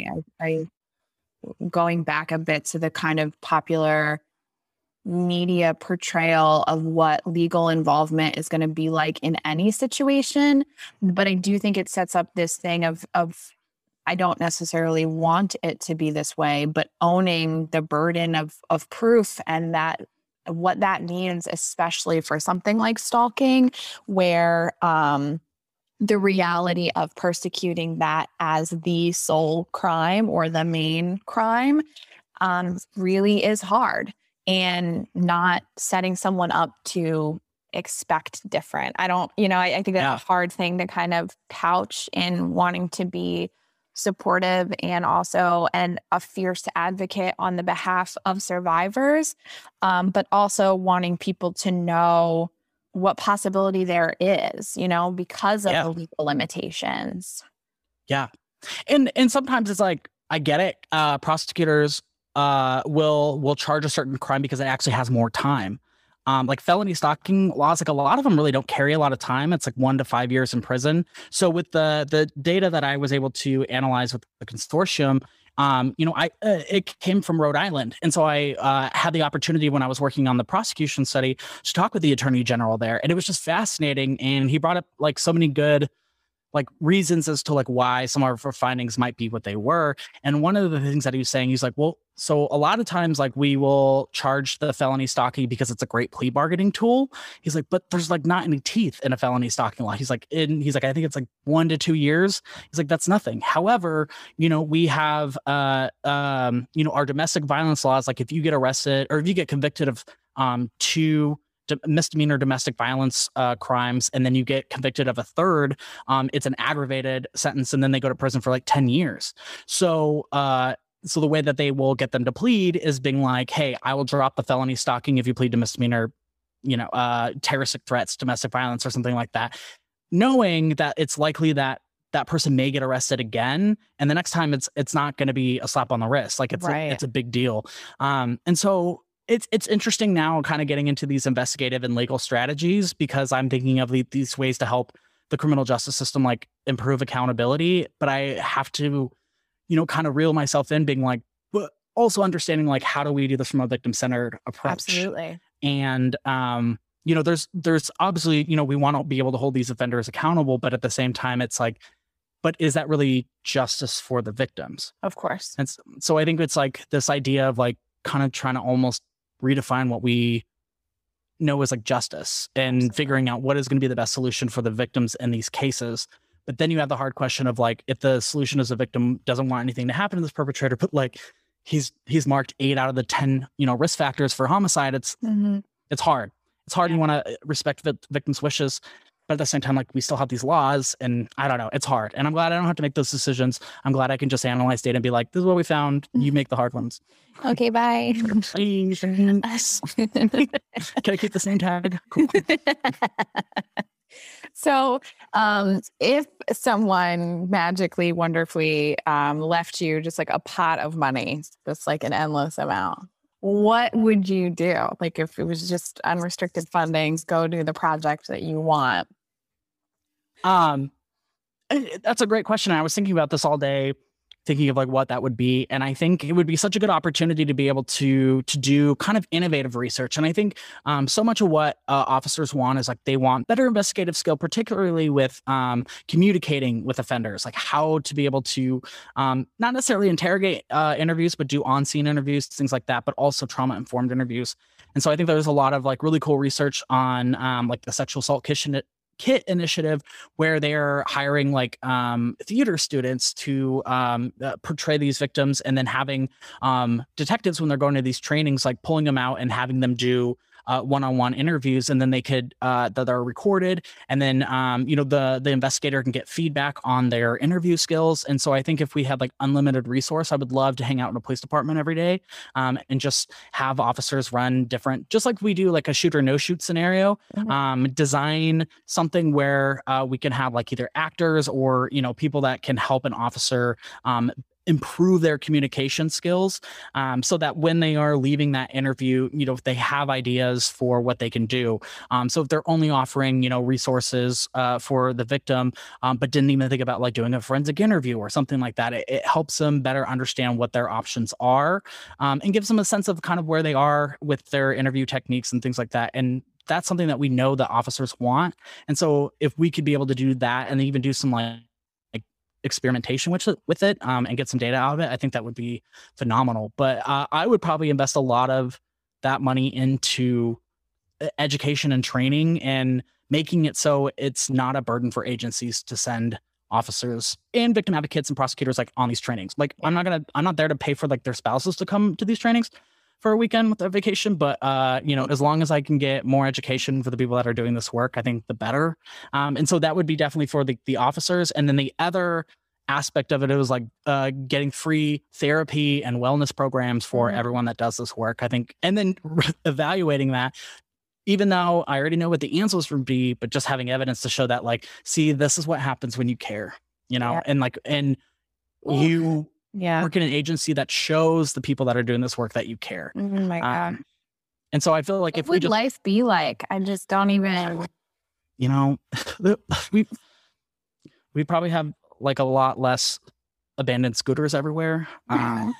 I going back a bit to the kind of popular media portrayal of what legal involvement is going to be like in any situation. But I do think it sets up this thing of I don't necessarily want it to be this way, but owning the burden of proof, and that what that means, especially for something like stalking, where the reality of persecuting that as the sole crime or the main crime really is hard. And not setting someone up to expect different. I don't, I think that's a hard thing to kind of couch in wanting to be supportive and also a fierce advocate on the behalf of survivors, but also wanting people to know what possibility there is, because of the legal limitations. Yeah. And sometimes it's like, I get it. Prosecutors will charge a certain crime because it actually has more time. Like felony stalking laws, like a lot of them really don't carry a lot of time. It's like 1 to 5 years in prison. So with the data that I was able to analyze with the consortium, it came from Rhode Island. And so I had the opportunity when I was working on the prosecution study to talk with the attorney general there. And it was just fascinating. And he brought up like so many good like reasons as to like why some of our findings might be what they were. And one of the things that he was saying, he's like, well, so a lot of times like we will charge the felony stalking because it's a great plea bargaining tool. He's like, but there's like not any teeth in a felony stalking law. He's like, I think it's like 1 to 2 years. He's like, that's nothing. However, we have, our domestic violence laws. Like if you get arrested or if you get convicted of 2 misdemeanor domestic violence crimes, and then you get convicted of a third, it's an aggravated sentence, and then they go to prison for like 10 years. So the way that they will get them to plead is being like, hey, I will drop the felony stalking if you plead to misdemeanor, terroristic threats, domestic violence, or something like that, knowing that it's likely that that person may get arrested again, and the next time it's not going to be a slap on the wrist. Like it's a big deal. And so it's interesting now kind of getting into these investigative and legal strategies, because I'm thinking of these ways to help the criminal justice system like improve accountability. But I have to, kind of reel myself in being like, but also understanding like, how do we do this from a victim-centered approach? Absolutely. And, there's obviously, we want to be able to hold these offenders accountable, but at the same time, it's like, but is that really justice for the victims? Of course. And so I think it's like this idea of like kind of trying to almost redefine what we know as like justice and figuring out what is going to be the best solution for the victims in these cases. But then you have the hard question of like, if the solution is a victim doesn't want anything to happen to this perpetrator, but like he's marked 8 out of the 10, risk factors for homicide. It's hard. It's hard. You want to respect the victim's wishes, but at the same time, like we still have these laws, and I don't know, it's hard. And I'm glad I don't have to make those decisions. I'm glad I can just analyze data and be like, this is what we found. You make the hard ones. Okay, bye. Can I keep the same tag? Cool. So if someone magically, wonderfully left you just like a pot of money, just like an endless amount, what would you do? Like if it was just unrestricted funding, go do the project that you want? That's a great question. I was thinking about this all day, thinking of like what that would be. And I think it would be such a good opportunity to be able to do kind of innovative research. And I think so much of what officers want is like, they want better investigative skill, particularly with communicating with offenders, like how to be able to not necessarily interrogate interviews, but do on-scene interviews, things like that, but also trauma-informed interviews. And so I think there's a lot of like really cool research on like the sexual assault KIT initiative, where they're hiring like theater students to portray these victims, and then having detectives, when they're going to these trainings, like pulling them out and having them do one-on-one interviews, and then they could that are recorded, and then the investigator can get feedback on their interview skills. And so I think if we had like unlimited resource, I would love to hang out in a police department every day and just have officers run different, just like we do like a shoot or no shoot scenario, design something where we can have like either actors or people that can help an officer improve their communication skills, so that when they are leaving that interview, they have ideas for what they can do. So if they're only offering, resources for the victim, but didn't even think about like doing a forensic interview or something like that, it helps them better understand what their options are, and gives them a sense of kind of where they are with their interview techniques and things like that. And that's something that we know that officers want. And so if we could be able to do that and even do some like experimentation with it and get some data out of it, I think that would be phenomenal. But I would probably invest a lot of that money into education and training, and making it so it's not a burden for agencies to send officers and victim advocates and prosecutors like on these trainings. Like I'm not there to pay for like their spouses to come to these trainings. for a weekend with a vacation, but as long as I can get more education for the people that are doing this work, I think the better. And so that would be definitely for the officers. And then the other aspect of it was like getting free therapy and wellness programs for everyone that does this work, I think. And then evaluating that, even though I already know what the answers would be, but just having evidence to show that, like, see, this is what happens when you care, and you work in an agency that shows the people that are doing this work that you care. Oh my God. And so I feel like what would life be like? I just don't even, we probably have like a lot less abandoned scooters everywhere. I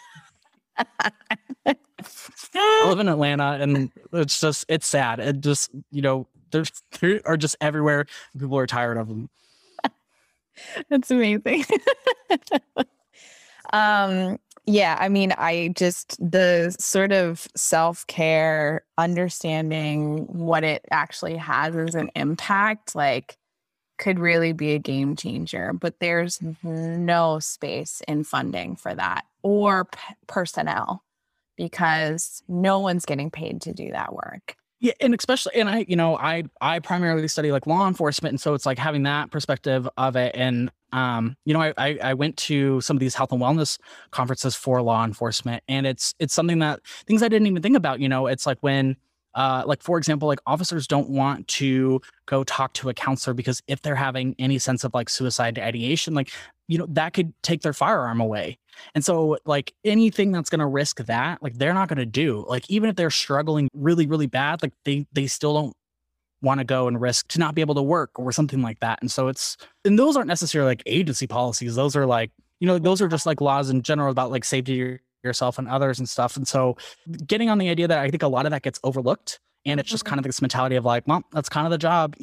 live in Atlanta, and it's sad. It just, there are just everywhere. People are tired of them. That's amazing. Yeah, I mean, the sort of self-care, understanding what it actually has as an impact, like, could really be a game changer, but there's no space in funding for that or personnel, because no one's getting paid to do that work. Yeah, and especially, and I primarily study like law enforcement, and so it's like having that perspective of it. And I went to some of these health and wellness conferences for law enforcement, and it's something that things I didn't even think about. It's like when like, for example, like officers don't want to go talk to a counselor because if they're having any sense of like suicide ideation, like, that could take their firearm away. And so like anything that's going to risk that, like, they're not going to do. Like, even if they're struggling really, really bad, like they still don't want to go and risk to not be able to work or something like that. And so and those aren't necessarily like agency policies. Those are like, those are just like laws in general about like safety yourself and others and stuff. And so getting on the idea that I think a lot of that gets overlooked, and it's just kind of this mentality of like, well, that's kind of the job,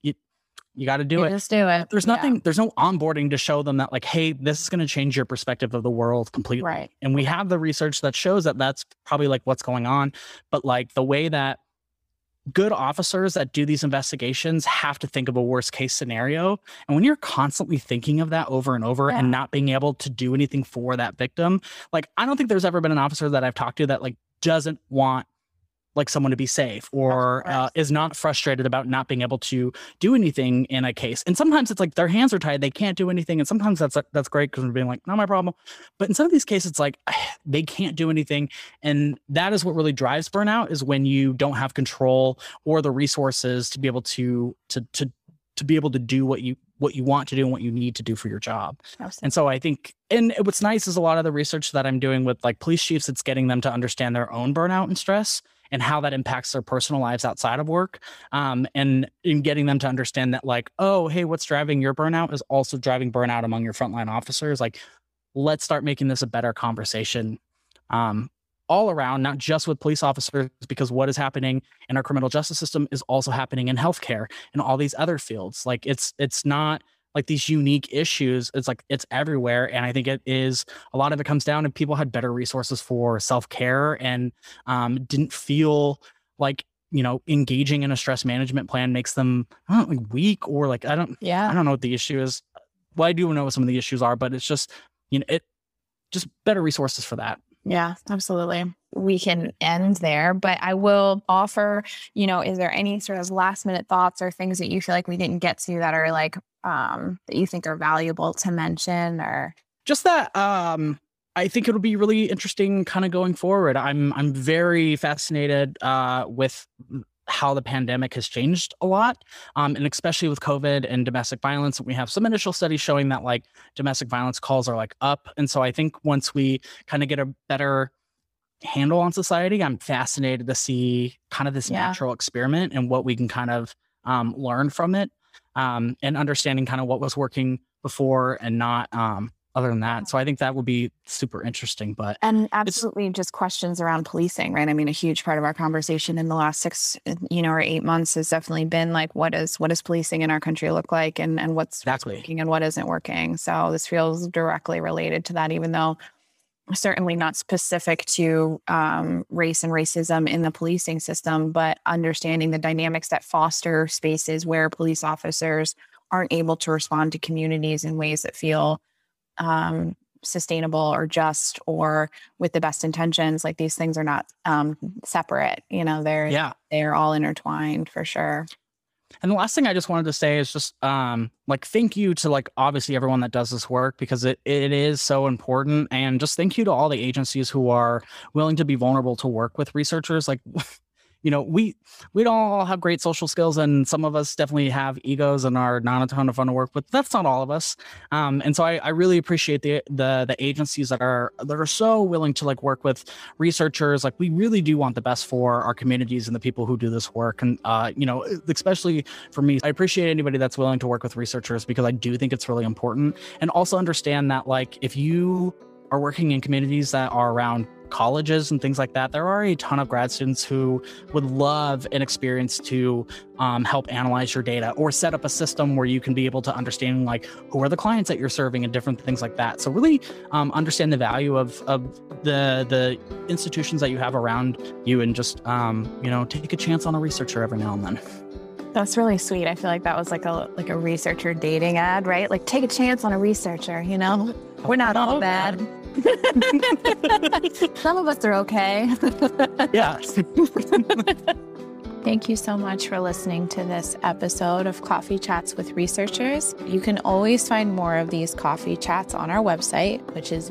you got to do it. Just do it. There's nothing, there's no onboarding to show them that like, hey, this is going to change your perspective of the world completely. Right. And we have the research that shows that that's probably like what's going on. But like the way that good officers that do these investigations have to think of a worst case scenario. And when you're constantly thinking of that over and over and not being able to do anything for that victim, like, I don't think there's ever been an officer that I've talked to that like doesn't want like someone to be safe or is not frustrated about not being able to do anything in a case. And sometimes it's like their hands are tied, they can't do anything. And sometimes that's great because we're being like, not my problem. But in some of these cases, it's like they can't do anything. And that is what really drives burnout, is when you don't have control or the resources to be able to be able to do what you want to do and what you need to do for your job. Absolutely. And so I think, and what's nice is a lot of the research that I'm doing with like police chiefs, it's getting them to understand their own burnout and stress and how that impacts their personal lives outside of work. And in getting them to understand that like, oh, hey, what's driving your burnout is also driving burnout among your frontline officers. Like, let's start making this a better conversation all around, not just with police officers, because what is happening in our criminal justice system is also happening in healthcare and all these other fields. Like, it's not like these unique issues. It's like, it's everywhere. And I think it is, a lot of it comes down to people had better resources for self-care and didn't feel like, engaging in a stress management plan makes them, I don't know, like weak or like, I don't know what the issue is. Well, I do know what some of the issues are, but it's just, just better resources for that. Yeah, absolutely. We can end there, but I will offer, is there any sort of last minute thoughts or things that you feel like we didn't get to that are like, that you think are valuable to mention? Or just that, I think it'll be really interesting kind of going forward. I'm very fascinated with how the pandemic has changed a lot. And especially with COVID and domestic violence, we have some initial studies showing that like domestic violence calls are like up. And so I think once we kind of get a better handle on society, I'm fascinated to see kind of this natural experiment and what we can kind of learn from it, and understanding kind of what was working before and not other than that. So I think that would be super interesting. But and absolutely just questions around policing, right? I mean, a huge part of our conversation in the last 6, or 8 months has definitely been like, what does policing in our country look like, and what's working and what isn't working. So this feels directly related to that, even though certainly not specific to race and racism in the policing system, but understanding the dynamics that foster spaces where police officers aren't able to respond to communities in ways that feel sustainable or just or with the best intentions. Like these things are not separate, they're all intertwined for sure. And the last thing I just wanted to say is just thank you to obviously everyone that does this work, because it is so important. And just thank you to all the agencies who are willing to be vulnerable to work with researchers. We don't all have great social skills, and some of us definitely have egos and are not a ton of fun to work with. That's not all of us. And so I really appreciate the agencies that are so willing to work with researchers. We really do want the best for our communities and the people who do this work. And, especially for me, I appreciate anybody that's willing to work with researchers, because I do think it's really important. And also understand that if you are working in communities that are around colleges and things like that, there are a ton of grad students who would love an experience to help analyze your data or set up a system where you can be able to understand who are the clients that you're serving and different things like that. So really understand the value of the institutions that you have around you, and just take a chance on a researcher every now and then. That's really sweet. I feel like that was like a researcher dating ad, right? Take a chance on a researcher, We're not all bad. Some of us are okay. Yeah. Thank you so much for listening to this episode of Coffee Chats with Researchers. You can always find more of these coffee chats on our website, which is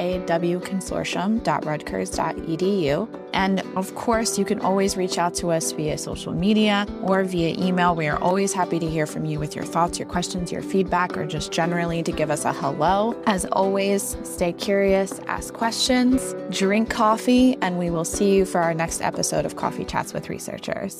vawconsortium.rutgers.edu. And of course, you can always reach out to us via social media or via email. We are always happy to hear from you with your thoughts, your questions, your feedback, or just generally to give us a hello. As always, stay curious, ask questions, drink coffee, and we will see you for our next episode of Coffee Chats with Researchers.